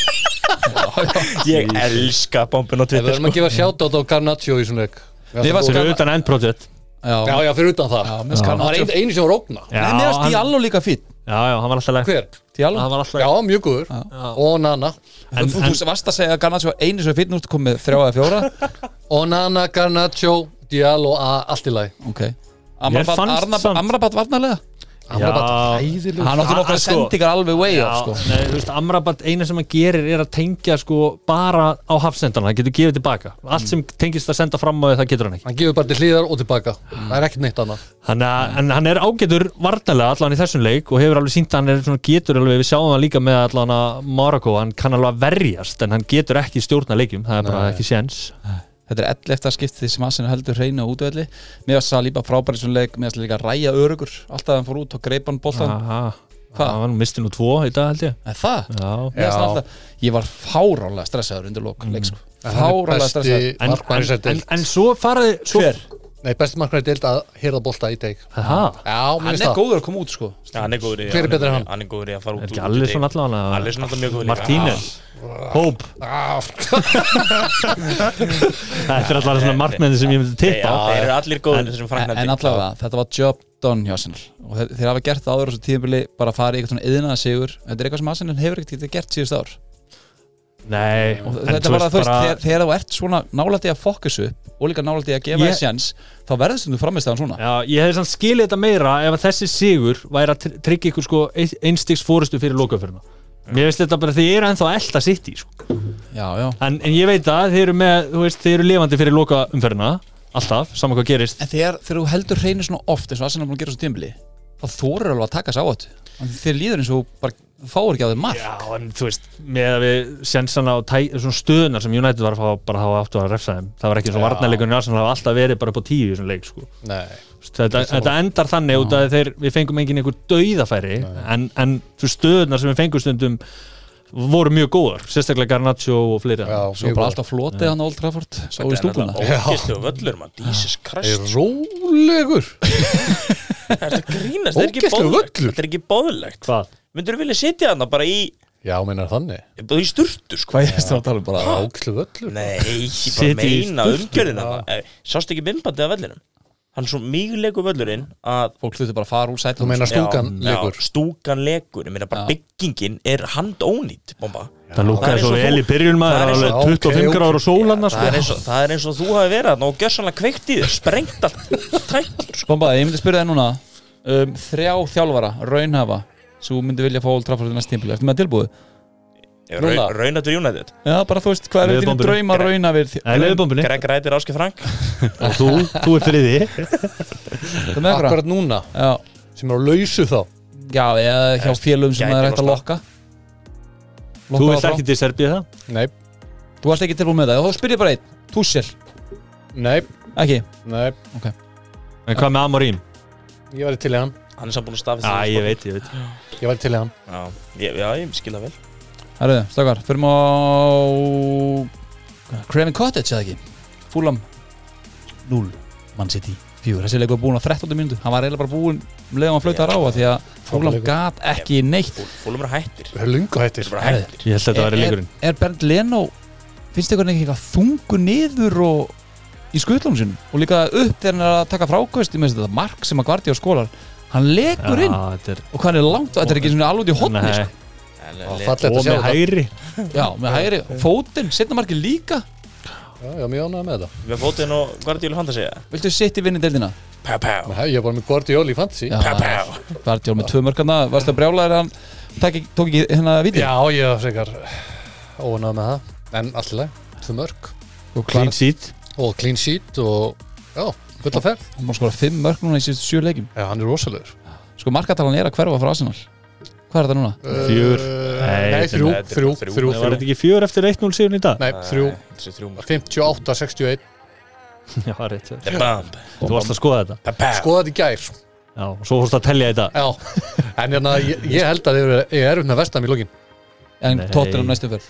Ég elska Bombin á Við Twitter, verðum að sko. gefa shoutout á Garnaccio í svona leik. Mér varst Fyrir utan endproject Já, Já, já, fyrir utan það. Já, mér finnst Það var Garnacho- einu, einu sem var ógna. Já, Nei, mér varst hann- Diallo líka fín. Já, já, hann var alltaf leik Hver? Diallo. Hann var alltaf Já, mjög góður. Og Nana. En- Þú þú varst að segja að Garnacho var einu sem fín, nú ertu komið með þrjá eða fjóra. Og Nana, Garnaccio, Diallo, a- allt í lagi. Ok. Amrabat, fannst Arna, samt- Amrabat varnarlega. Amrabat hæðilegur. Hann átti Ja, nokkra sko- sendingar alveg way Já, off, sko. nei, þú veist, Amrabat eina sem hann gerir er að tengja sko bara á hafsendana, hann getur gefið tilbaka allt sem tengist að senda fram á því það getur hann ekki Hann gefur bara til hlýðar og tilbaka. Það er ekkert neitt annað. hann, en hann er ágætur varnalega allan í þessum leik og hefur alveg sínt að hann er svona getur alveg, við sjáum það líka með allan að Marokko, hann kann alveg að verjast en hann getur ekki stjórna leikjum, það er bara Nei. ekki séns Þetta er ellefta skiptið sem Arsenal heldur hreinu á útvelli. Mér varst Saliba frábæri sem leik, mér varst líka Ræja örugur. Alltaf hann fór út og greip hann boltan. Aha. Hvað? Hann misti nú tvo í dag held ég Er það? Já, Mér fannst alltaf, ég var fárálega stressaður undir lok Mm. leik sko. Fárálega stressaður en, markmaður í en, þessari en, deild. en svo faraði svo, Hver? Nei, besti markmaður í deild að hirða bolta í teik Aha, Já, mér Hann finnst er það góður að koma út sko. Já, hann er góður í Hver er betri en hann? Hann er góður í að fara út er ekki út- allir út í svona teik. allavega Alisson alltaf mjög góður líka. Martínez, Hope Ah, Þetta er alltaf svona markmenni sem ég myndi tippa Já, þeir eru allir góður En, þessum en, Franknandi en allavega, þetta var job done hjá Arsenal og þeir, þeir hafa gert það áður á þessu tíðanbili bara farið í eitthvað svona yðnaða sigur. Þetta er eitthvað sem Arsenal hefur ekkert getið gert síðust ár Nei, og en þetta þú var að veist þú veist, bara þegar, þegar þú ert svona nálægt í að fokkusu og líka nálægt í að gefa Ég- þér sjens þá verður stundum framist það svona Já, ég hefði samt skilið þetta meira ef að þessi sigur væri að tr- tryggja ykkur sko einstigs fórustu fyrir lokaförna Mér veist þetta bara, þið eru ennþá elda sitt í sko. Já, já en, en ég veit að þið eru með, þú veist, þið eru lifandi fyrir lokaumferðina alltaf, saman hvað gerist En þegar, þegar þú heldur hreinu svona oft eins og Arsenal er búin að gera svo tímabili þá þorir alveg að taka sig á þetta þeir líður eins og bara fáir ekki á þeir mark Já, en þú veist, með að við sjensana og tæ, svona stöðunar sem United var að fá bara þá áttu að refsa þeim það var ekki eins og Já. varnarleikunni Arsenal hafa alltaf verið bara upp á tíu í þessum leik sko. Nei þetta, þetta endar þannig út að þeir, við fengum engin einhver dauðafæri en, en þú veist, stöðunar sem við fengum stundum voru mjög góðar, sérstaklega Garnacho og fleiri Já, Svo mjög bara góð. alltaf flotið hann á Old Trafford Sá í stúkuna Ógistu völlur, mann, Jesus Er Christ rólegur Þetta er grínast, þetta er ekki Ógeðslegur bóðlegt völlur. Þetta er ekki bóðlegt Hvað? Myndur þú vilja sitja þarna bara í Já, meinar þannig bara í sturtu, sko Hvað er það að tala um bara Ákslu völlur Nei, ég bara Sitja í meina sturtu. umgjörðina Eh, Sástu ekki myndbandið af vellinum? Hann er svo mýgleiku völlurinn að Fólk hluti bara að fara úr Þú sætum meinar stúkan Já, leikur já, stúkan legur, ég meina bara Já. byggingin er handónýtt, bomba Það Það lúkaði er svo eins og vel þú- í byrjun maður það er alveg eins og- tuttugu og fimm ok, gráður og sólanna það, er sko. eins og, það er eins og þú hafi verið þarna og gjörsanlega kveikt í þér, sprengt allt tættur, sko Bomba, ég myndi spyrja þér núna um, Þrjá þjálfara, raunhafa Svo myndi vilja fá Old Trafford í næst tímpil Ertu með tilbúið? Rúlla. Raunatur United Já, bara þú veist, hvað er þínu Leðurbombunni. drauma raunhafir Það er leiðbombunni Greg Rætir Áski Frank og þú, þú ert fyrir því Það með ykkur Akkurat núna Já, sem er á lausu þá já, eða hjá félögum sem Gæti það er hægt að losnað. lokka Þú Lokka vilt þá ekki til Serbíu það? Nei, Þú varst ekki tilbúið með það, þá spyr ég bara einn Tuchel, nei, ekki nei En hvað með Amorim? Ég væri til í hann Hann er samt búin að stafi Já, ég veit, ég veit Ég væri til í hann Já, ég, já, ég skil það vel Herru, stakar, förum á Craven Cottage, eða ekki Fulham núll, Man City fjögur Þessi leikur var búin á þrettándu mínútu Hann var eiginlega bara búin um leiðum að flauta ráa Því að Fulham leikur. gat ekki neitt Fólum er hættir Það er lungu hættir Þeir eru bara Herðu. hættir Ég held að þetta væri er, leikurinn er Bernd Leno Finnst ykkur ekki eitthvað þungu niður og í skutlunum sinum og líka upp þegar hann er að taka frákvæst Ég með þetta mark sem að Guardiola skólar Hann legur inn Já, þetta er og hvað hann er langt Þetta er ekki svona alveg út í hotni Nei, sko. Og fallegt að og sjá með þetta hægri Já, með hægri fótinn, setna marki líka Já, ég var mjög ánægð með þetta Við fótinn og Guardiola Fantasy Viltu sitt í vinni deildina? Pá, pá Nei, Ég var bara með Guardiola í fantasy Já, Pá, pá Guardiola með tvö mörkarna Varst það brjálæður hann tók ekki, tók ekki hérna viti? Já, ég var frekar óanægð með það En alltaf, tvö mörk Og Clean klar, sheet Og clean sheet og Já, full af ferð hann má skora fimm mörk núna í síðustu sjö leikjum Já, hann er rosalegur Sko markatalan er að hverfa fyrir Arsenal Hvað er þetta núna? Fjögur. Uh, Nei, Nei, þetta er- þrjú, þetta er þrjú, þrjú. þrjú, Var þrjú þetta ekki fjögur eftir eitt núll síðan í dag? Nei, þrjú Þessi þrjú mark fimmtíu og átta sextíu og eitt Já, rétt The Bomb Þú varst að skoða þetta Pá, pá Skoða þetta í gær Já, og svo fórst að telja þetta Já, en hérna, ég, ég held að þið eru erum með vestam í lokin En Nei. Tottenham næstu fyrr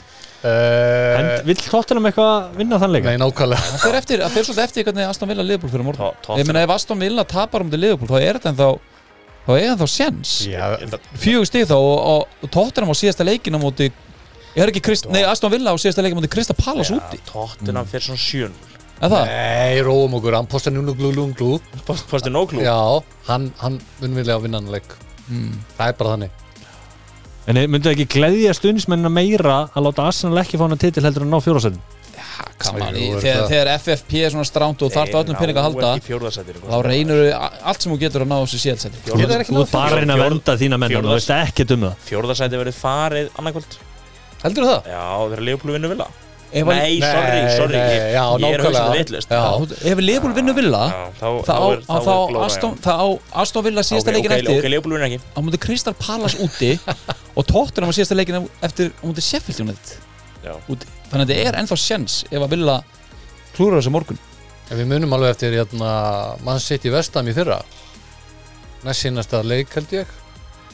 En uh, vill Tottenham eitthvað vinna þann leika? Nei, nákvæmlega Það fer eftir, það fer svolítið eftir hvernig Aston Villa Liverpool fyrir morgun Tó- Tottenham. Ég meina ef Aston Villa tapar um til Liverpool þá er þetta ennþá þá er ennþá sjens Já, Ég held að Fjögur stig þá og, og, og Tottenham á síðasta leikinn á móti Ég er ekki Krist, nei Aston Villa á síðasta leikinn á móti Krista Palace Já, úti Tottenham fyrir svona sjön Er það? Nei, róum okkur, hann postar núna glú, glú, glú Fórstu nóg klú Já, hann, hann mun vilja að vinna hann leik Mm. Það er bara þannig En myndu ekki gleðja stuðnismennina meira að láta Arsenal ekki fá hana titil heldur en ná fjórðasætin? Come on, Jú, í- er þegar, það- þegar F F P er svona stránt og þarf öllum pening að halda þá reynur allt sem þú getur að ná þessu síðalsæti Ég er ekki Þú náð ert bara að reyna að vernda þína menn og þú veist ekkert um það Fjórðarsæti verið farið annarkvöld Heldur það? Já, þegar Leopold vinnu vilja Ef að- Nei, sorry, sorry nei, Ég, já, ég er nákvæmlega. hausinu vitlust Já. Ef Liverpool vinnur Villa Já, þá, þá á er- þá er glóra, Aston, já. þá á Aston Villa síðasta Ok, leikin ok, eftir Ok, Leopold vinnu ekki á móti Crystal Palace úti og Tottenham á síðasta leikin eftir á móti Sheffield United Já. úti. Þannig að þetta er ennþá sjens ef að Villa klúra þessu morgun. En við munum alveg eftir hérna, Man City Vestam í fyrra Næst sínasta leik held ég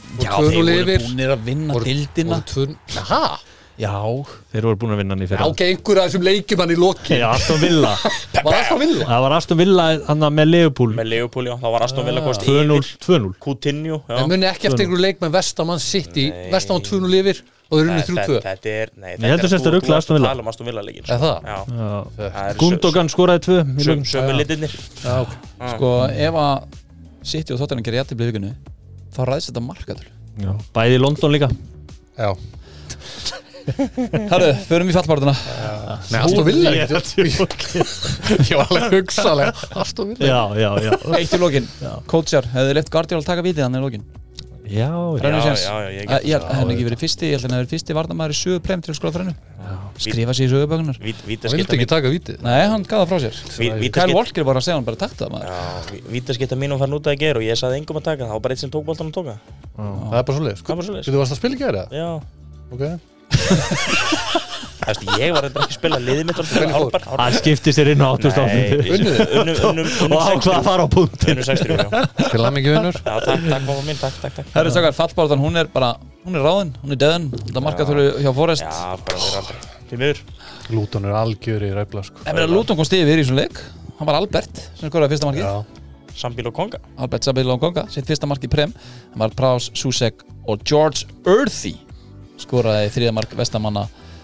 Já, tvö þeir núll voru yfir. búinir að vinna Voru- dildina voru tvö- Aha, Já, Þeir voru búin að vinna hann í já, fyrra ok, einhver af þessum leikjum hann í loki Já, Aston Villa Var það að vilja? Það var Aston Villa hann með Liverpool Með Leopold, já, það var Aston Villa kost tvö núll tvö núll Coutinho, já En muni ekki eftir einhverju leik með Vestamann City Nei. Vestamann tvö núll yfir og þeir unni þrjú tvö Þetta er, nei, Ég held að sérst að rugla Aston Villa. Tala um Aston Villa leikin Er það? Já, Já. það eru Gundogan skoraði tvö í sö- leiknum. Sömu litirnir Já, ok sko, ef að City og Tottenham gerir jafntefli í vikunni þá ræðist þetta markaður Já. Bæði í London líka Já Herru, förum í fallbárðuna Nei, Aston Villa Ég er að tjóka. Ég var alveg hugsalega Aston Villa Já, já, já Eitt í lokin, coachar, hefðu leift Guardiola að taka vitið hann í lokin Já, já Þrennu Já, séns. já, já, ég Ég get ég held að hann ekki verið fyrsti, ég held að hann hefði verið fyrsti varnamæður í sögu prem til að skora þrennu Skrifa sig í sögubökunar Vít- Það vildi Vítaskipta ekki mín taka vítið Nei, hann gaf það frá sér Ví- Kyle vítaskipta- Walker var að segja hann bara takta það maður Já, vítaskipta mínum fann út að gera og ég sagði engum að taka það, það var bara eitt sem tók boltan og tóka Það er bara svo leið Það var svoleiðis. Þú varst að spila í gæri? Já, Ok það veist, ég var reyndar ekki að spila liðið mitt Hvernig fór? Árbar Hann skipti sér inn á áttugustu og áttunda. Unnið? Unnum, unnum, Og unnum ákvað að fara á punktin Unnum sextíu, já Til hann ekki vinnur Já, takk, takk, mamma mín, takk, takk, takk Herru stakar, fallbárðan, hún er bara, hún er ráðin, hún er döðin Þetta markaður hjá Forrest Já, bara þeir aldrei Til miður Lúton er algjör í ræfla sko En meðan Luton kom stigið fyrir í svona leik Hann var Albert sem skoraði fyrsta markið Já Sambíl og Konga Albert Sabila og Konga, sitt fyrsta mark í prem Hann var Prás, Susek og George Earthy skoraði þriða mark vestamanna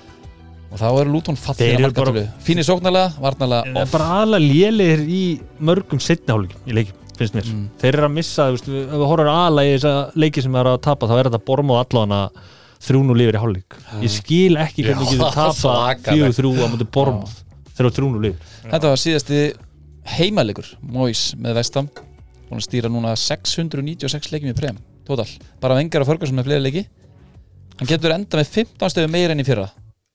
og þá eru Luton Þeir fallið eru markatölu Fínir sóknarlega, varnarlega Það er off bara aðalega lélegir í mörgum seinni hálfleikum í leikjum, finnst mér Mm. Þeir eru að missa, þú veist, ef við horfum aðalega í þessa leiki sem er að tapa, þá er þetta Bormóð allavega þrjú núll yfir í hálfleik Ég skil ekki hvernig Já, getur tapa svakalegt. fjögur þrjú á móti Bormóð þegar þrjú núll yfir Þetta var síðasti heimalegur Moyes með Vestam Búin að stýra núna sex hundruð níutíu og sex leikjum í prem Total, bara Wenger og Ferguson með fleiri leiki Hann getur enda með fimmtán stöðu meira enn í fyrra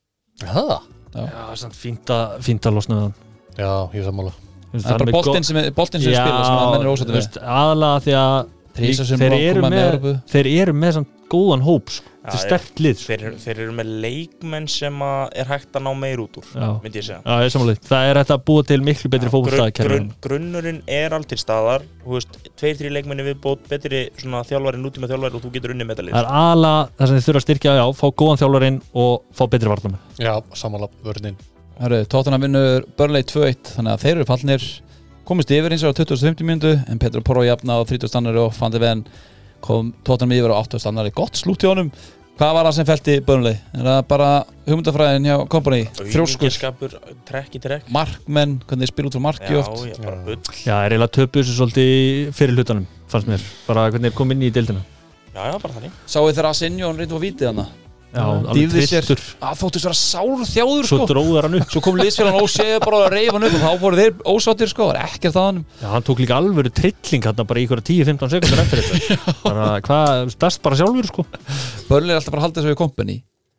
Það? Já, samt fínt að, fínt að losna við hann Já, ég er sammála Það er bara boltinn sem, boltinn sem Já, spila sem að menn er ósættu þú við veist, aðalega því að Trísa sem þeir búin að eru koma með með, Evrópu. þeir eru með samt góðan hóp sko. Já, þetta er sterkt lið sko. þeir, þeir eru með leikmenn sem að er hægt að ná meir út úr Já. myndi ég segja Já, ég er samanlega, það er hægt að búa til miklu betri grunn, fótboltakerfi grunn, Grunnurinn er allt til staðar þú veist, tveir, þrý leikmenni viðbót betri svona þjálfari, nútíma þjálfari og þú getur unnið með þetta Það lið er aðalega það sem þið þurfa að styrkja já, fá góðan þjálfarinn og fá betri varnarmenn Já, sammála vörnin Herru, Tottenham vinnur Burnley tvö eitt þannig að þeir eru fallnir komist yfir eins og á tuttugustu og fimmtu mínútu en Pedro Porro jafna á þrítugasta annarri og Van de Ven kom Tottenham yfir á áttugasta annarri gott slútt hjá honum Hvað var það sem fellti Burnley? Er það bara hugmyndafræðin hjá Kompany? Þrjóskur, Auðmýkjaskapur, trekk í trekk markmenn, hvernig þeir spila út frá marki Já, oft já, bara bull Já, er eiginlega töpuð þessu svolítið í fyrir hlutanum fannst mér, bara hvernig þeir kom inn í deildina Já, já, bara þannig Sáu þeir að Sinjón reyndi á vítið hana Já, alveg Dýfði sér tristur að þóttist vera sár þjáður Svo sko dróður hann upp Svo kom liðsfélagan óséð bara að reyfa hann upp og þá voru þeir ósáttir sko, það var ekkert það hann Já, hann tók líka alvöru trilling hann bara í ykkur tíu til fimmtán sekundur eftir þetta bara, hvað, best bara sjálfur sko Burnley er alltaf bara að halda þessu í Kompany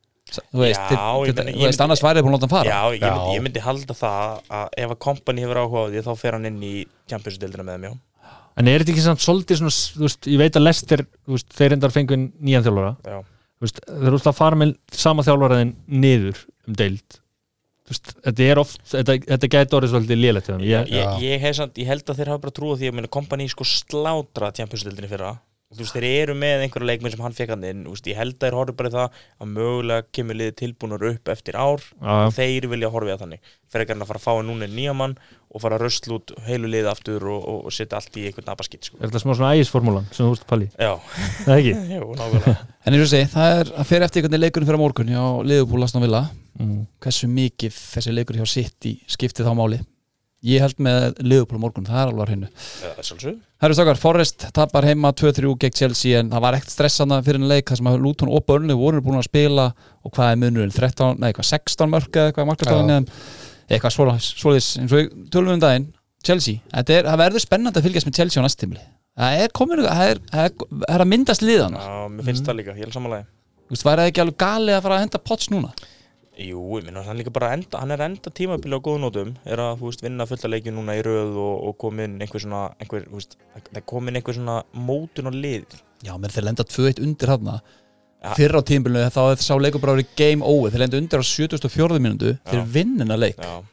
Þú veist, Já, þeir- ég þeir- meina, þú ég veist myndi- annars værið búin að láta hann fara Já, ég myndi, Já. ég myndi halda það að ef að Kompany hefur áhuga á því þá fer hann inn í Champions-deildina með þeim, já En er þetta ekki samt svolítið svona, þú veist, ég veit að Lester, þú veist, þeir endar fengu inn nýjan þjálfara Já, þú veist, þeir eru alltaf að fara með sama þjálfaraðin niður um deild þú veist, þetta er oft, þetta, þetta gæti orðið svolítið lélegt hjá þeim. ég, ég, ég, ég, hef samt, ég held að þeir hafa bara trúið því að minna Kompany sko slátra Champions-deildinni fyrra og þú veist, þeir eru með einhverja leikmenn sem hann fekk hann inn, þú veist, ég held að þeir horfðu bara í það að mögulega kemur liðið tilbúnur upp eftir ár Já. og þeir vilja horfið að þannig frekar en að fara að fá hann núna nýja mann og fara að röstla út heilu liðið aftur og, og, og setja allt í einhvern nabaskitt sko. er þetta smá svona ægisformúlan sem þú veist Palli, Já, það ekki? jú, nákvæmlega En eins og segi, það er að fer eftir hvernig leikurinn fyrir á morgun hjá Liverpool Aston Villa Mm. hversu mikið þessi leikur hjá City skipti þá máli Ég held með Liverpool á morgun, það er alveg á hreinu Já, sjálfsög Herru stakar, Forrest tapar heima tvö þrjú gegn Chelsea en það var ekkert stressana fyrir en leik þar sem að Luton og Burnley voru búin að spila og hvað er munurinn, þrettán, nei hvað sextán mörk eða eitthvað markastaðan eitthvað svoleiðis eins og við tölum um daginn Chelsea, þetta er, það verður spennandi að fylgjast með Chelsea á næst tímli það er komin, það er, það er, það er að myndast liðana Já, mér finnst það líka, ég er samanlega Þú veist, væri það ekki alveg galið að fara að henda Potts núna? Jú, ég minna, hann líka bara enda, hann er enda tímabili á góðum nótum, er að, þú veist, vinna fullt að leikju núna í röð og, og komin einhver svona, einhver, þú veist, það komin einhver svona mótun á lið. Já, menn þeir lenda tvö eitt undir þarna Ja. fyrr á tímabilinu þá er sá leikur bara verið game over þeir lenda undir á sjötugasta og fjórðu mínútu þeir Já. vinnina leik Já,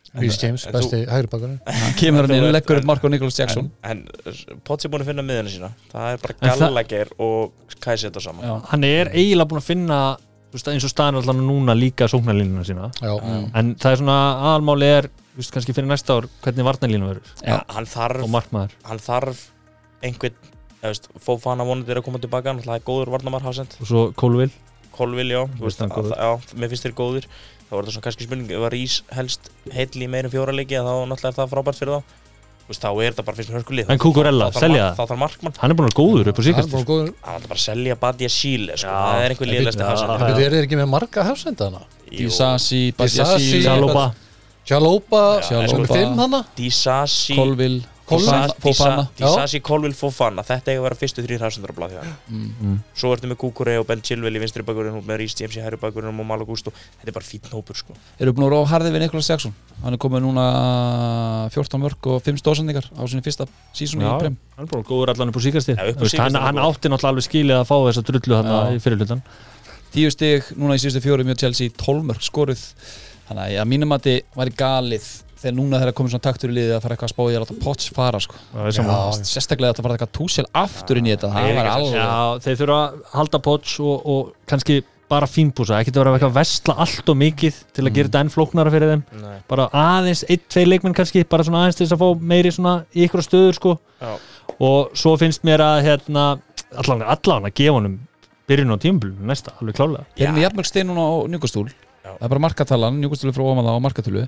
Reece James, en besti hægri bakkurinn. Hann kemur hann inn og leggur upp mark á Nicholas Jackson. En, en Potts er búin að finna miðuna sína. Það er bara En það- Gallagher og Kajseta saman. Já. Hann er eiginlega búin að finna þú veist, eins og staðan allan núna líka sóknarlínuna sína Já, en það er svona aðalmáli er þú veist, kannski fyrir næsta ár hvernig varnarlínu verður Ja, hann þarf, og markmaður hann þarf einhvern, eða veist, Fofana vonandi er að koma tilbaka, hann er góður varnamar hafsend. og svo Colville Colville, já, þú veist, hann að, góður? já, mér finnst þeir góðir. Það var þetta svona kannski spurning, ef að Rís helst heill í meirum fjóra leiki, þá náttúrulega er það frábært fyrir þá. Þú veist, þá er þetta bara fyrst með hörkulið. En Cucurella, selja það? Þá þarf markmann. hann er búin að vera góður upp á hann er síkast bara góður. Það er bara að selja Badia Chile, sko. Já. Það er einhver lélegasti Já. hafsend. En er þeir ekki með marga hafsendana? Disasi, Disasi, Badiashile, Saloba Chaloba, Já, sko, Chaloba. fimm hana? Disasi, Colville, Colville, Fofana. Disasi, Colville, Fofana. Þetta eiga að vera fyrstu þrýr hafsendar á blað hjá hann. mm. Svo ertu með Kukure og Ben Chilwell í vinstri bakkurinn og með Reece James í hægri bakkurinn og Malo Gusto. Þetta er bara fínn hópur, sko. Eru búin að vera of harðir við Nicholas Jackson. Hann er komið núna fjórtán mörk og fimm stóðsendingar á sinni fyrsta sísoni í Já, Prem. hann er búin að góður allan upp á síkast Já, upp á hann, síðkastið hann er góður. átti náttúrulega alveg skilið að fá þessa drullu hann Já. í fyrirlutan Tíu stig núna í síðustu fjórum mjög Chelsea, tólf mörk skoruð. Þannig að að mínum mati var í galið þegar núna þegar komið svona taktur í liðið að fara eitthvað að spá í að láta Potts fara sko. Já, Sérstaklega að það fara eitthvað Tuchel aftur inn í þetta. Það var alveg... Já, þeir þurfa að halda Potts og, og kannski bara fínpúsa, ekki það vera eitthvað að vesla allt og mikið til að gera þetta enn flóknara fyrir þeim Nei. bara aðeins, einn, tvei leikmenn kannski bara svona aðeins til þess að fá meiri svona í ykkur stöður sko Já. og svo finnst mér að hérna allan, allan að gefa honum byrjun á tímabilinu næsta, alveg klálega Erum við jafnmörg stein núna á Newcastle. Já. Það er bara markatalan, Newcastle er frá ofan það á markatölu.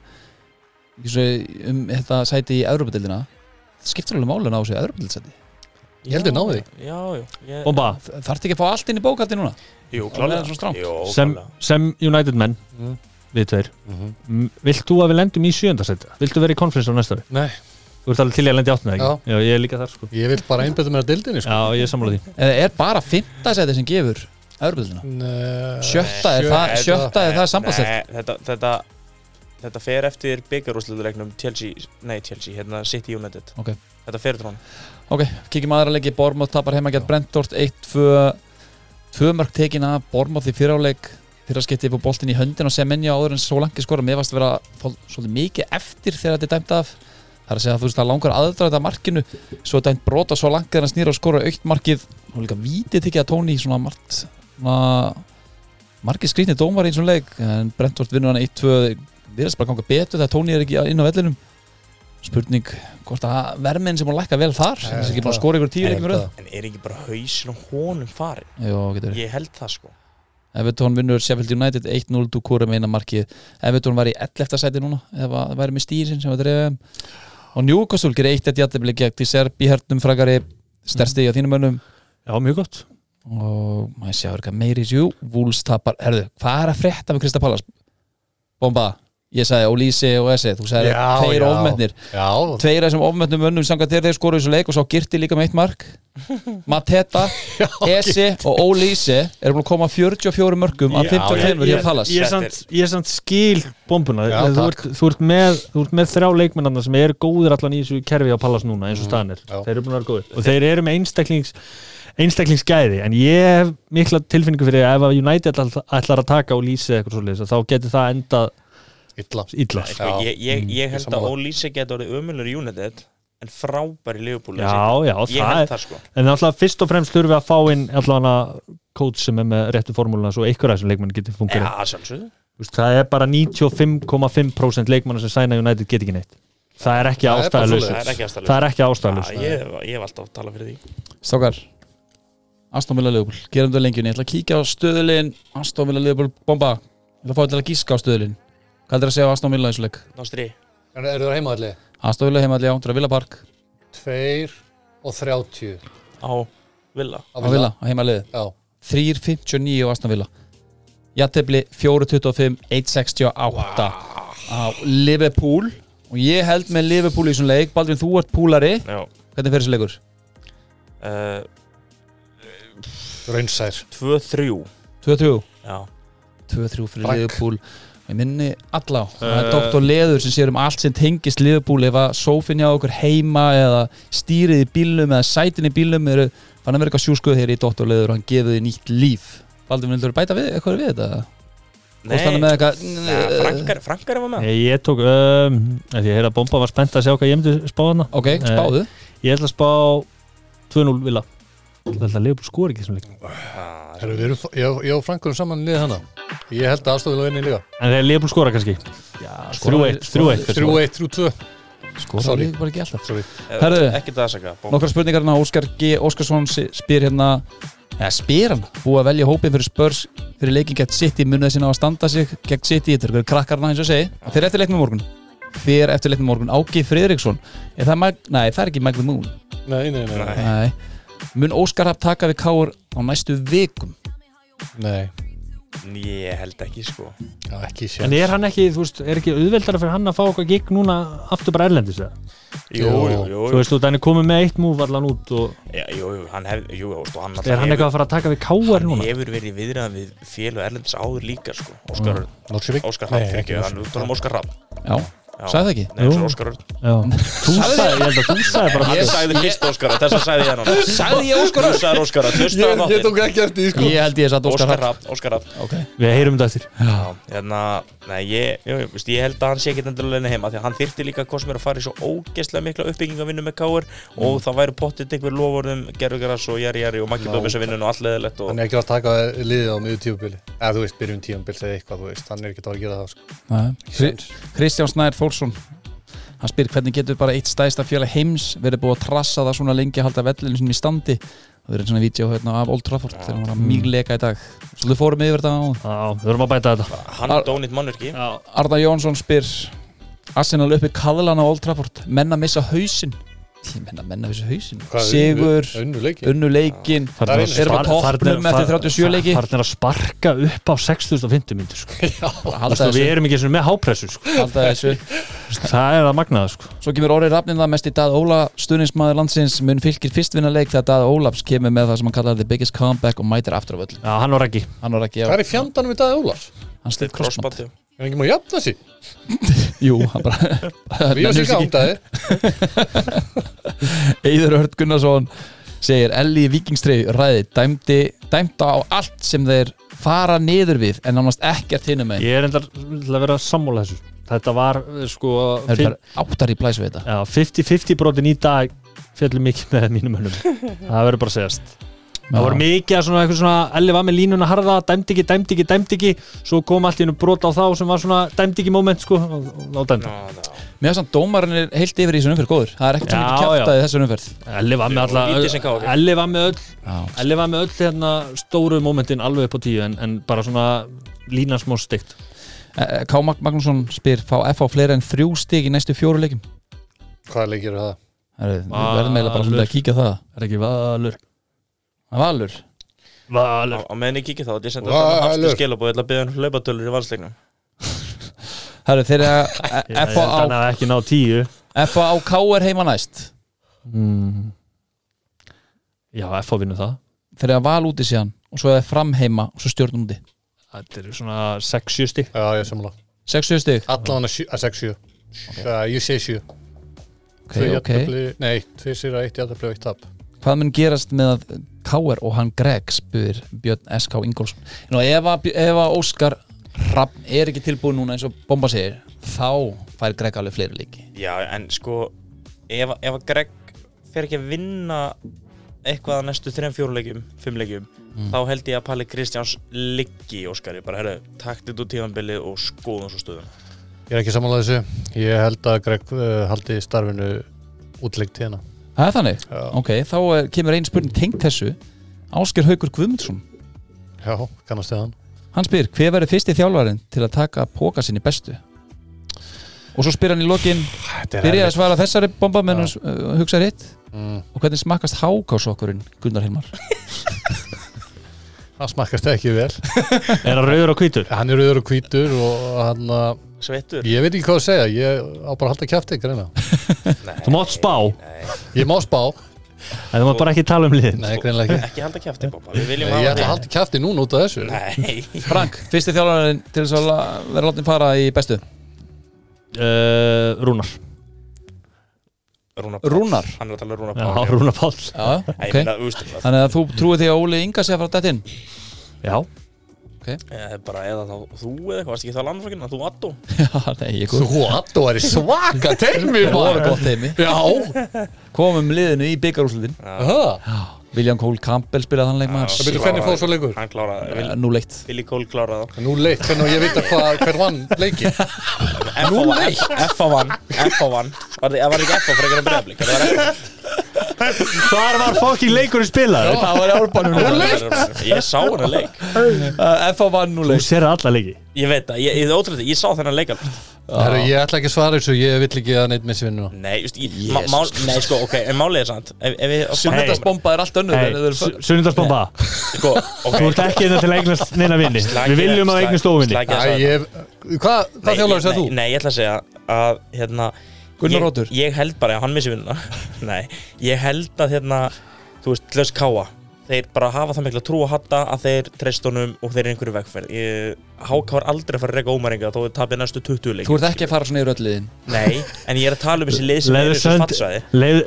Um þetta sæti í Evrópadeildina. Það skiptir alveg málun á þessu Evrópadeildsæti. Ég held ég náði því. Já, já. Ég... Bomba, Þarftu ekki að fá allt inn í bókaldi núna? Jú, Það er klálega. svo strangt. Jú, sem, klálega. sem United menn Mm. við tveir, Mhm. M- vilt þú að við lendum í sjönda sæti? Viltu vera í konferens á næsta ári? Nei, Þú ert alveg til í að lendi átna, ekki? Já. ég er líka þar sko ég vil bara einbæta mér að dildinni, sko. Já, ég er sammála því Eða er bara fimmta sæti sem gefur Evrópadeildina? Nei, Sjötta er það, Nei, sjötta er það sambandselt. Nei, þetta, þetta, þetta fer eftir byggarúrslutaleiknum Chelsea, nei Chelsea, hérna City United. Ok. Þetta fer til hann. Ok, kíkjum aðra leiki. Bournemouth tapar heima gegn Brentford eitt tvö. Tvö mörk tekin af Bournemouth í fyrráleik. Fyrra skipti fór boltinn í höndin og Semenyo áður en Solanke skora. Mér varst að vera fól- svolítið mikið eftir þegar þetta er dæmt af. Það er að segja að þú veist það langar aðdrað þetta markinu. Svo er dæmt brot á Solanke þegar hann snýr og skora aukt markið. Og líka vítið tekið að Tóni svona margt svona margir skrýtni dómar í eins og leik. En Brentford vinnur hann eitt tvö. Virðast bara ganga betur þegar Tóni er ekki inn á vellinum. Spurning hvort að verðmenn sem hún lækka vel þar. Nei, Þess ekki bara það- skora ykkur tíu Ég leikum held röð. það. En er ekki bara hausin á honum farin? Jó, getur verið. Ég held það, sko. Everton vinnur Sheffield United eitt núll, Doucouré með eina markið. Everton var í ellefta sæti núna ef það væri með stýrin sem var drefum. Og Newcastle gerir eitt eitt jafntefli gegn til Serbi hernum frægari stærsti í á þínum mönnum. Já, mjög gott Og maður sjá eitthvað meiri jú, Wolves tapar. Herðu, hvað er að frétta með Crystal Palace? Bomba, ég sagði Olise og Esse, þú sagði Já, tveir já. ofmennir. Já, Tveir af þessum ofmennum mönnum samkvæmt þeir þeir skoru þessu leik og sá Girti líka með eitt mark. Mateta, Esse og Olise eru búin að koma fjörutíu og fjórum mörkum af Já, fimmtíu og ég- tveimur hjá Palace. Ég er samt, ég er samt skil bombuna Já, þú, takk. ert, þú, ert með, þú ert með þrjá leikmennarna sem eru góðir allan í þessu kerfi á Pallas núna eins og staðan er, Já. þeir eru búin að vera góðir og þeir eru með einstakling einstaklingsgæði, en ég hef mikla tilfinningu fyrir að ef að United ætlar, ætlar að taka og lýsa eitthvað svoleiðis, þá getur það endað illa. illa Sko, Já. ég, ég, ég held að sammála. Olise geti orðið ömulur í United en frábær í Liverpool. Já, já, Ég það held er það, sko. en alltaf fyrst og fremst þurfum við að fá inn allavega coach sem er með réttu formúluna svo einhver af þessum leikmenn getur fungera Já, sjálfsögðu. það er bara níutíu og fimm komma fimm prósent leikmanna sem sæna United get ekki neitt það er ekki Það er bara ástæðalaust svoleiðis. Það er ekki aðstæðlega. það er ekki ástæðalaust Já, ég, ég hef alltaf talað fyrir því. Stákar, Aston Villa Liverpool, gerum þetta lengjunni. Ég ætla að kíkja á stöðulinn. Aston Villa Liverpool, bomba. Ég ætla að fá þetta til að gíska á stöðulinn. Hvað er það að segja á Aston Villa eins og leik? Nástri. En eru það heimaðalli? Aston Villa heimaðli á, þetta er Villa Park. Tveir og þrjátíu. Á Villa. Á Villa, á heimaliði. Já. þrjú fimmtíu og níu á Aston Villa. Jafntefli fjögur tuttugu og fimm, eitt sextíu og átta á Liverpool. Og ég held með Liverpool í þessum leik. Baldvin, þú ert púlari. Já. Hvernig fer þessi leikur? Uh, Raunsær. tvö þrjú. tvö þrjú. Já. tvö þrjú fyrir Frank. Liverpool. Ég minni alla á. Það er Eh. doktor Leður sem sér um allt sem tengist Liverpool. Ef að sófinn hjá okkur heima eða stýrið í bílnum eða sætin í bílnum eru fann að vera eitthvað sjúskuð hér í doktor Leður og hann gefið því nýtt líf. Baldvin, vildur þú bæta við eitthvað við þetta? Nei, Fórst hann með eitthvað Nei, Frankar, Frankar var með Ég, ég tók, um, því ég heyrði að Bomba var spennt að sjá hvað ég myndi spá hana Ok, spáðu Ég ætla að spá tvö núll Villa Ég ætla að Liverpool skori ekki sem leik Heru, við erum, ég, ég og Frankur saman liðið hana Ég held að aðstofið löginni líka En þegar Liverpool skora kannski þrjú eitt þrjú eitt þrjú eitt, þrjú tvö Skora líka bara ekki alltaf Sorry. Herðu, Ekki það að segja nokkra spurningar hérna Óskar G. Óskarsson spyr hérna eða spyr hann, búið að velja hópin fyrir Spurs fyrir leikin gegn City, munið sinna á að standa sig gegn City, þetta er krakkarna eins og segi fyrir eftir leiknum morgun fyrir eftir leiknum morgun, Áki Friðriksson er það, Mag- nei, það er ekki Magna Moon Nei, nei, nei, nei. nei. Mun Óskar Rapp taka við Káur á næstu vikum? nei. Ég held ekki sko Já, ekki sér En er hann ekki, þú veist, er ekki auðveldara fyrir hann að fá eitthvað gig núna aftur bara erlendis eða? Jú, jú, jú Þú veist, þú veist, hann er komið með eitt múf allan út og Já, Jú, jú, hann hef, jú, jú, hann er hann eitthvað að fara að taka við Káar Hann núna? hefur verið viðræðan við félag erlendis áður líka sko Óskar, Norsjövík? Óskar Nei, Rapp ekki fyrir hann, við talum Óskar Rapp Já, sagði það ekki? Nei, það er Óskar Örn Já, þú sagði, ég held að þú sagði bara Ég sagði fyrst Óskar Rapp, þess að sagði ég hann Sagði ég Óskar Þú sagði Óskar Rapp, hlusta á Ég, ég þáttinn tók ekki eftir því sko Ég held ég satt Óskar Óskar Rapp Rapp, Óskar Rapp okay. Við heyrum þetta eftir Já, hérna, nei, ég, jú, jú, veist, ég held að hann sé ekki endilega heima því að hann þyrfti líka hvað sem er að fara í svo ógeðslega mikla uppbygging að vinna með Káur og það væri pottitt einhver lofurðum gerfugaras og jari jari og Maggi Böbbis að vinna og allt leðilegt og Hann er ekki að taka liðið á miður tímabili eða þú veist, byrjun tímabili eða eitthvað, þú veist hann er ekki að gera það sko Nei. Kri- Kristján Snær Þórsson hann spyr hvernig getur bara eitt stæðsta félag heims verið búið að trassa það svona lengi að halda vellinu sinni í standi það verður svona vídeo hérna af Old Trafford þegar hann var að mjög leka í dag svo þú fórum yfir þetta á Já, við verðum að bæta þetta hann er dónýtt mannverki Já, Arnar Jónsson spyr Arsenal uppi kaðlan á Old Trafford menn að missa hausinn ég menna menna þessu hausinn Hvað, Sigur, unnu- unnu leikinn? unnu leikinn Farnir er að erum á spar- toppnum farnir- eftir þrjátíu og sjö leiki Farnir að sparka upp á sex þúsund fimmtíu mínútur sko. Þú halda veist, og við þessu, erum ekki svona með hápressu sko. halda þessu Það er það magnaða sko. Svo kemur Orri Rafnin það mest í Daða Óla stuðningsmaður landsins mun Fylkir fyrst vinna leik þegar Daða Ólafs kemur með það sem hann kallar the biggest comeback og mætir aftur á völl Já, hann var ekki hann var ekki á, Hvað er í fjandanum við Daði Ólafs? hann slitt crossband crossband Er hann ekki má jafna sig? jú, hann bara Við erum sig gándaði Eiður Örn Gunnarsson segir Elli Víkingstrey ræði dæmdi, dæmda á allt sem þeir fara niður við en nánast ekkert hinum með Ég er endar til að vera sammála þessu Þetta var sko þeir fara áttar í blæs við þetta Já, fimmtíu fimmtíu brotin í dag fjallu mikið með mínum mönnum Það verður bara að segjast Það voru mikið að svona, eitthvað svona Elli var með línuna harða, dæmdi ekki, dæmdi ekki, dæmdi ekki Svo kom allt í einu brot á þá sem var svona dæmdi ekki moment sko og, og dæmdi mér finnst að dómarinn er heilt yfir í þessu umferð góður það er ekkert sem Já, ekki kjaftaði þessu umferð Elli var með alla Víti sem káir. Elli var með öll Já. Elli var með öll hérna stóru momentin alveg upp á tíu en, en bara svona línan smá steikt Eh, K. Mag- Magnússon spyr fá F á fleira en þrjú stig í næstu fjóru leikum Hvaða leikir eru það? við verðum eiginlega bara svolítið að kíkja á það Er ekki Valur það var alvur Valur á meðan ég kíkja þá þetta er senda Valur. þetta hafstu skilabóð ég ætla að byggja um hlaupatölur í valsleiknum Herru, þeir eru F á Þannig að ekki ná tíu F á K er heima næst mm. Já, F á vinnu það þeir eru að val úti síðan og svo er Fram heima og svo Stjörnum úti Þetta eru svona sex sjö stík Já, ég sammála sextíu stig Allan að sex sjö Ég sé sjö ok, Tvö ok jafntefli- Nei, tvö sigra, eitt jafntefli og eitt tap hvað mun gerast með að K R og hann Greg spyr Björn S K Ingólfsson Nú, ef, að, ef að Óskar Hrafn er ekki tilbúin núna eins og Bomba segir þá fær Greg alveg fleiri líki já en sko ef, ef að Greg fer ekki að vinna eitthvað að næstu þrem fjóruleikjum fimm leikjum þá held ég að Palli Kristjáns liggi í Óskari bara herru takt þetta úr tímanbilið og skoðum svo stöðuna Ég er ekki samanlega þessu Ég held að Greg uh, haldi starfinu útleikt hérna Það er þannig? Já. Ok, þá er, kemur ein spurning tengt þessu Ásgeir Haukur Guðmundsson Já, kannast þið hann hann spyr hver verður fyrsti þjálfarinn til að taka póka sinni bestu og svo spyr hann í lokin byrjaði að svara þessari bomba meðan hann uh, hugsaði hitt mm. og hvernig smakkast hákásokkurinn Gunnar Hilmar Það smakkast ekki vel Er hann rauður og hvítur? Hann er rauður og hvítur og hann uh, Sveittur? Ég veit ekki hvað að segja Ég á bara að halda kjafti greina Þú mátt spá Ég má spá En þú mátt bara ekki tala um liðin Nei, greinlega ekki Ekki halda kjafti Bobba Við Nei, viljum Ég hafa ætla að halda kjafti núna út af þessu Nei Frank, fyrsti þjálfarinn til þess að la- vera látin fara í bestu uh, Rúnar Rúnar Páll. Rúnar? Hann er að tala um Rúnar Já, Páll Rúnar Páll Já, Nei, ég ok meina, þú veist það Þannig að þú trúið því að Óli Inga sé að fara dætt inn Já, Ok. Eh, bara eða þá þú eða eitthvað, varst ekki það landflokkinn að þú Addo? Já, nei, ég kom. Þú Addo er í svaka teimi Það var gott heimi. Já. Komum liðinu í byggarúslutin. Já. William Cole Campbell spilaði hann leikmaður. Það byrju hvernig fóð svo leikur? Hann kláraði, Uh, Nú leitt. Willi Cole kláraði þá. Nú leitt, hvernig ég veit að hvað hver vann leiki. Nú leitt? F A vann, F A vann. Var það var ekki F A fyrir einhverjum Breiðablik? Það var F Hvar var fucking leikurinn spilaður? Það var í árbænum. A. Ég sá hennar leik. Uh, F A vann nú Þú leitt. sér alla leiki. Ég veit það, ég, ég, ótrúlega, ég sá þennan leik alveg. Herru, ég ætla ekki að svara þessu, ég vill ekki að neitt missi vinnuna. Nei, just, ég, ma, mál, nei, sko, ok, en málið er sant. Ef, ef við... Sunnudagsbomba er allt önnur. Hey, en þau eru fönn. Sunnudagsbomba. Sko, ok. Þú ert ekki þetta til að eignast neina vinni. Við viljum að eignast óvinni. Slagið Æ, að ég, hvað, hvað þjálfari segir þú? Nei, ég ætla að segja að, hérna... Gunnar ég- Oddur. Ég held bara að hann missi vinnuna. Nei, ég held að, hérna, þú veist, til þess Káa. Þeir bara hafa það mikla trú að hatta að þeir treyst honum og þeir eru einhverju vegferð. Ég, Háka var aldrei að fara að reka ómæringa þó þið tapir næstu tuttugu leiki. Þú ert ekki að fara svona í rölliðin. Nei, en ég er að tala um þessi lið sem eru þessu fattsvæði.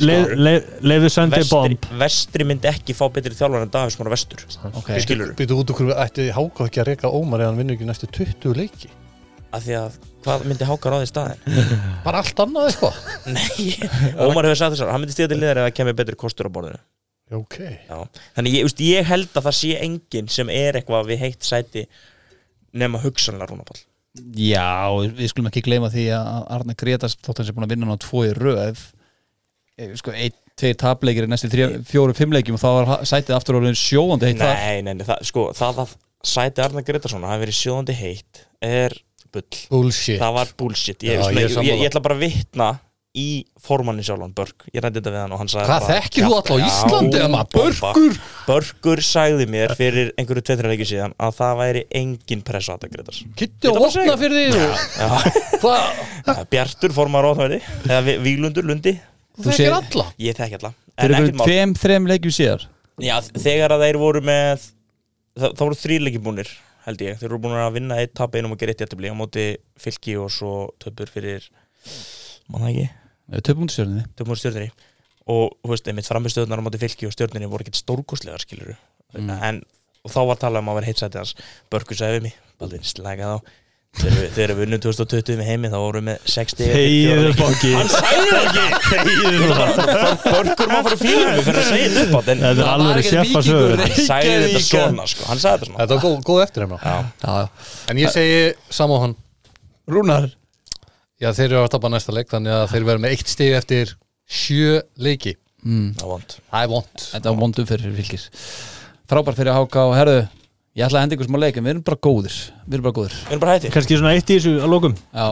Leiðu söndi Vestri, bomb. vestri myndi ekki fá betri þjálfar en Davíðs Smára Vestur. Ok. Skilurðu? Býtu út okkur, ætti Háka ekki að reka Ómar eða hann vinnur ekki næstu tuttugu leiki? Af því að, hvað myndi Háka ráða í staðinn? Bara allt annað eitthvað? Nei, Ómar hefur sagt þess að hann myndi stíða til liðar ef það kemur betri kostur á borðinu. Ok. Já. Þannig ég, veist, ég held að það sé enginn sem er eitthvað við heitt sæti nema hugsanlega Rúnar Páll. Já, við skulum ekki gleyma því að Arnar Grétars þótt hann sé búin að vinna hann á tvo í röð. Eh, Sko, einn, tveir tapleikir í næstu þrjá, fjóru, fimm leikjum og þá var sætið aftur orðin sjóðandi heitt þar. Nei, nei, nei, það, sko, það að sæti Arnar Grétarsson hafi verið sjóðandi heitt er bull. Bullshit. Það var bullshit. Ég, Já, svona, ég er ég, ég, sammála. ég ætla bara að vitna í formannin sjálfan, Börk. Ég ræddi þetta við hann og hann sagði Hvað bara, þekkir þú kjafta- alla á Íslandi, Já, amma? bomba. Börkur? Börkur sagði mér fyrir einhverju tveitri leiki síðan að það væri engin press á Arnar Grétars. Kitti og opna fyrir því og... Já. Hvað? Bjartur formar óþværi eða Vi- Víglundur, Lundi. Þú þekkir alla? Ég þekki alla. Þeir En eru ekkert mál. tveim, þreim leikjum síðar. Já, þegar að þeir voru með það, það voru þrír leikir búnir, held ég. Þeir voru búin að vinna eitt tap einum og gera eitt jafntefli á móti Fylki og svo töpur fyrir mann það ekki, Töpum út í stjörninni. töpur móti Stjörnunni. Og þú veist, einmitt framistöðunar á móti Fylki og Stjörnunni voru ekkert stórkostlegar, skilurðu. Mm. En og þá var talað um að vera heitsæti hans. Börkur sagði við mig, Baldvin, slæka þá. Þegar við, þegar við unnum tvö þúsund og tuttugu með heimi þá vorum við með sextíu Þegiðu bóki. Hann sagði það ekki. Þegiðu það. Börkur má fara fílum fyrir að segja þetta upp átt. En Þetta er alveg seffa sögur. hann sagði þetta svona, sko. Hann sagði þetta svona. Þetta var góð, góð eftir hérna. Já. Já, En ég segi sama á hann. Rúnar. Já, þeir eru að tapa næsta leik, þannig að þeir verða með eitt stig eftir sjö leiki. Mm. Það var vond. Það er vont. Þetta var vondum fyrir Fylkis. Frábær fyrir Háka og herðu, ég ætla að henda ykkur smá leik en við erum bara góðir. Við erum bara góðir. Við erum bara hætti. Kannski svona eitt í þessu að lókum. Já.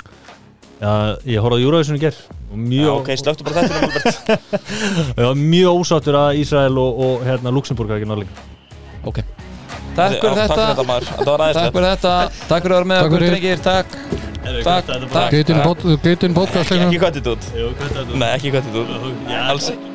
Já, ég horfði á Eurovision í gerð og Já, mjög, ok, slöktu bara þetta um Albert. ég var mjög ósáttur að Ísrael og, og hérna, Luxemburg hafi ekki náleika. Ok. Takk fyrir Já, þetta. Takk fyrir þetta maður. Þetta var Takk aðeinslegt. fyrir þetta. Takk fyrir að vera með Takk okkur, fyrir. drengir. Takk. Takk. Takk. Geitin podcast Ekki hérna. kvættið út. Jú, hvað er þetta? Nei, ekki kvættið út. Alls ekki.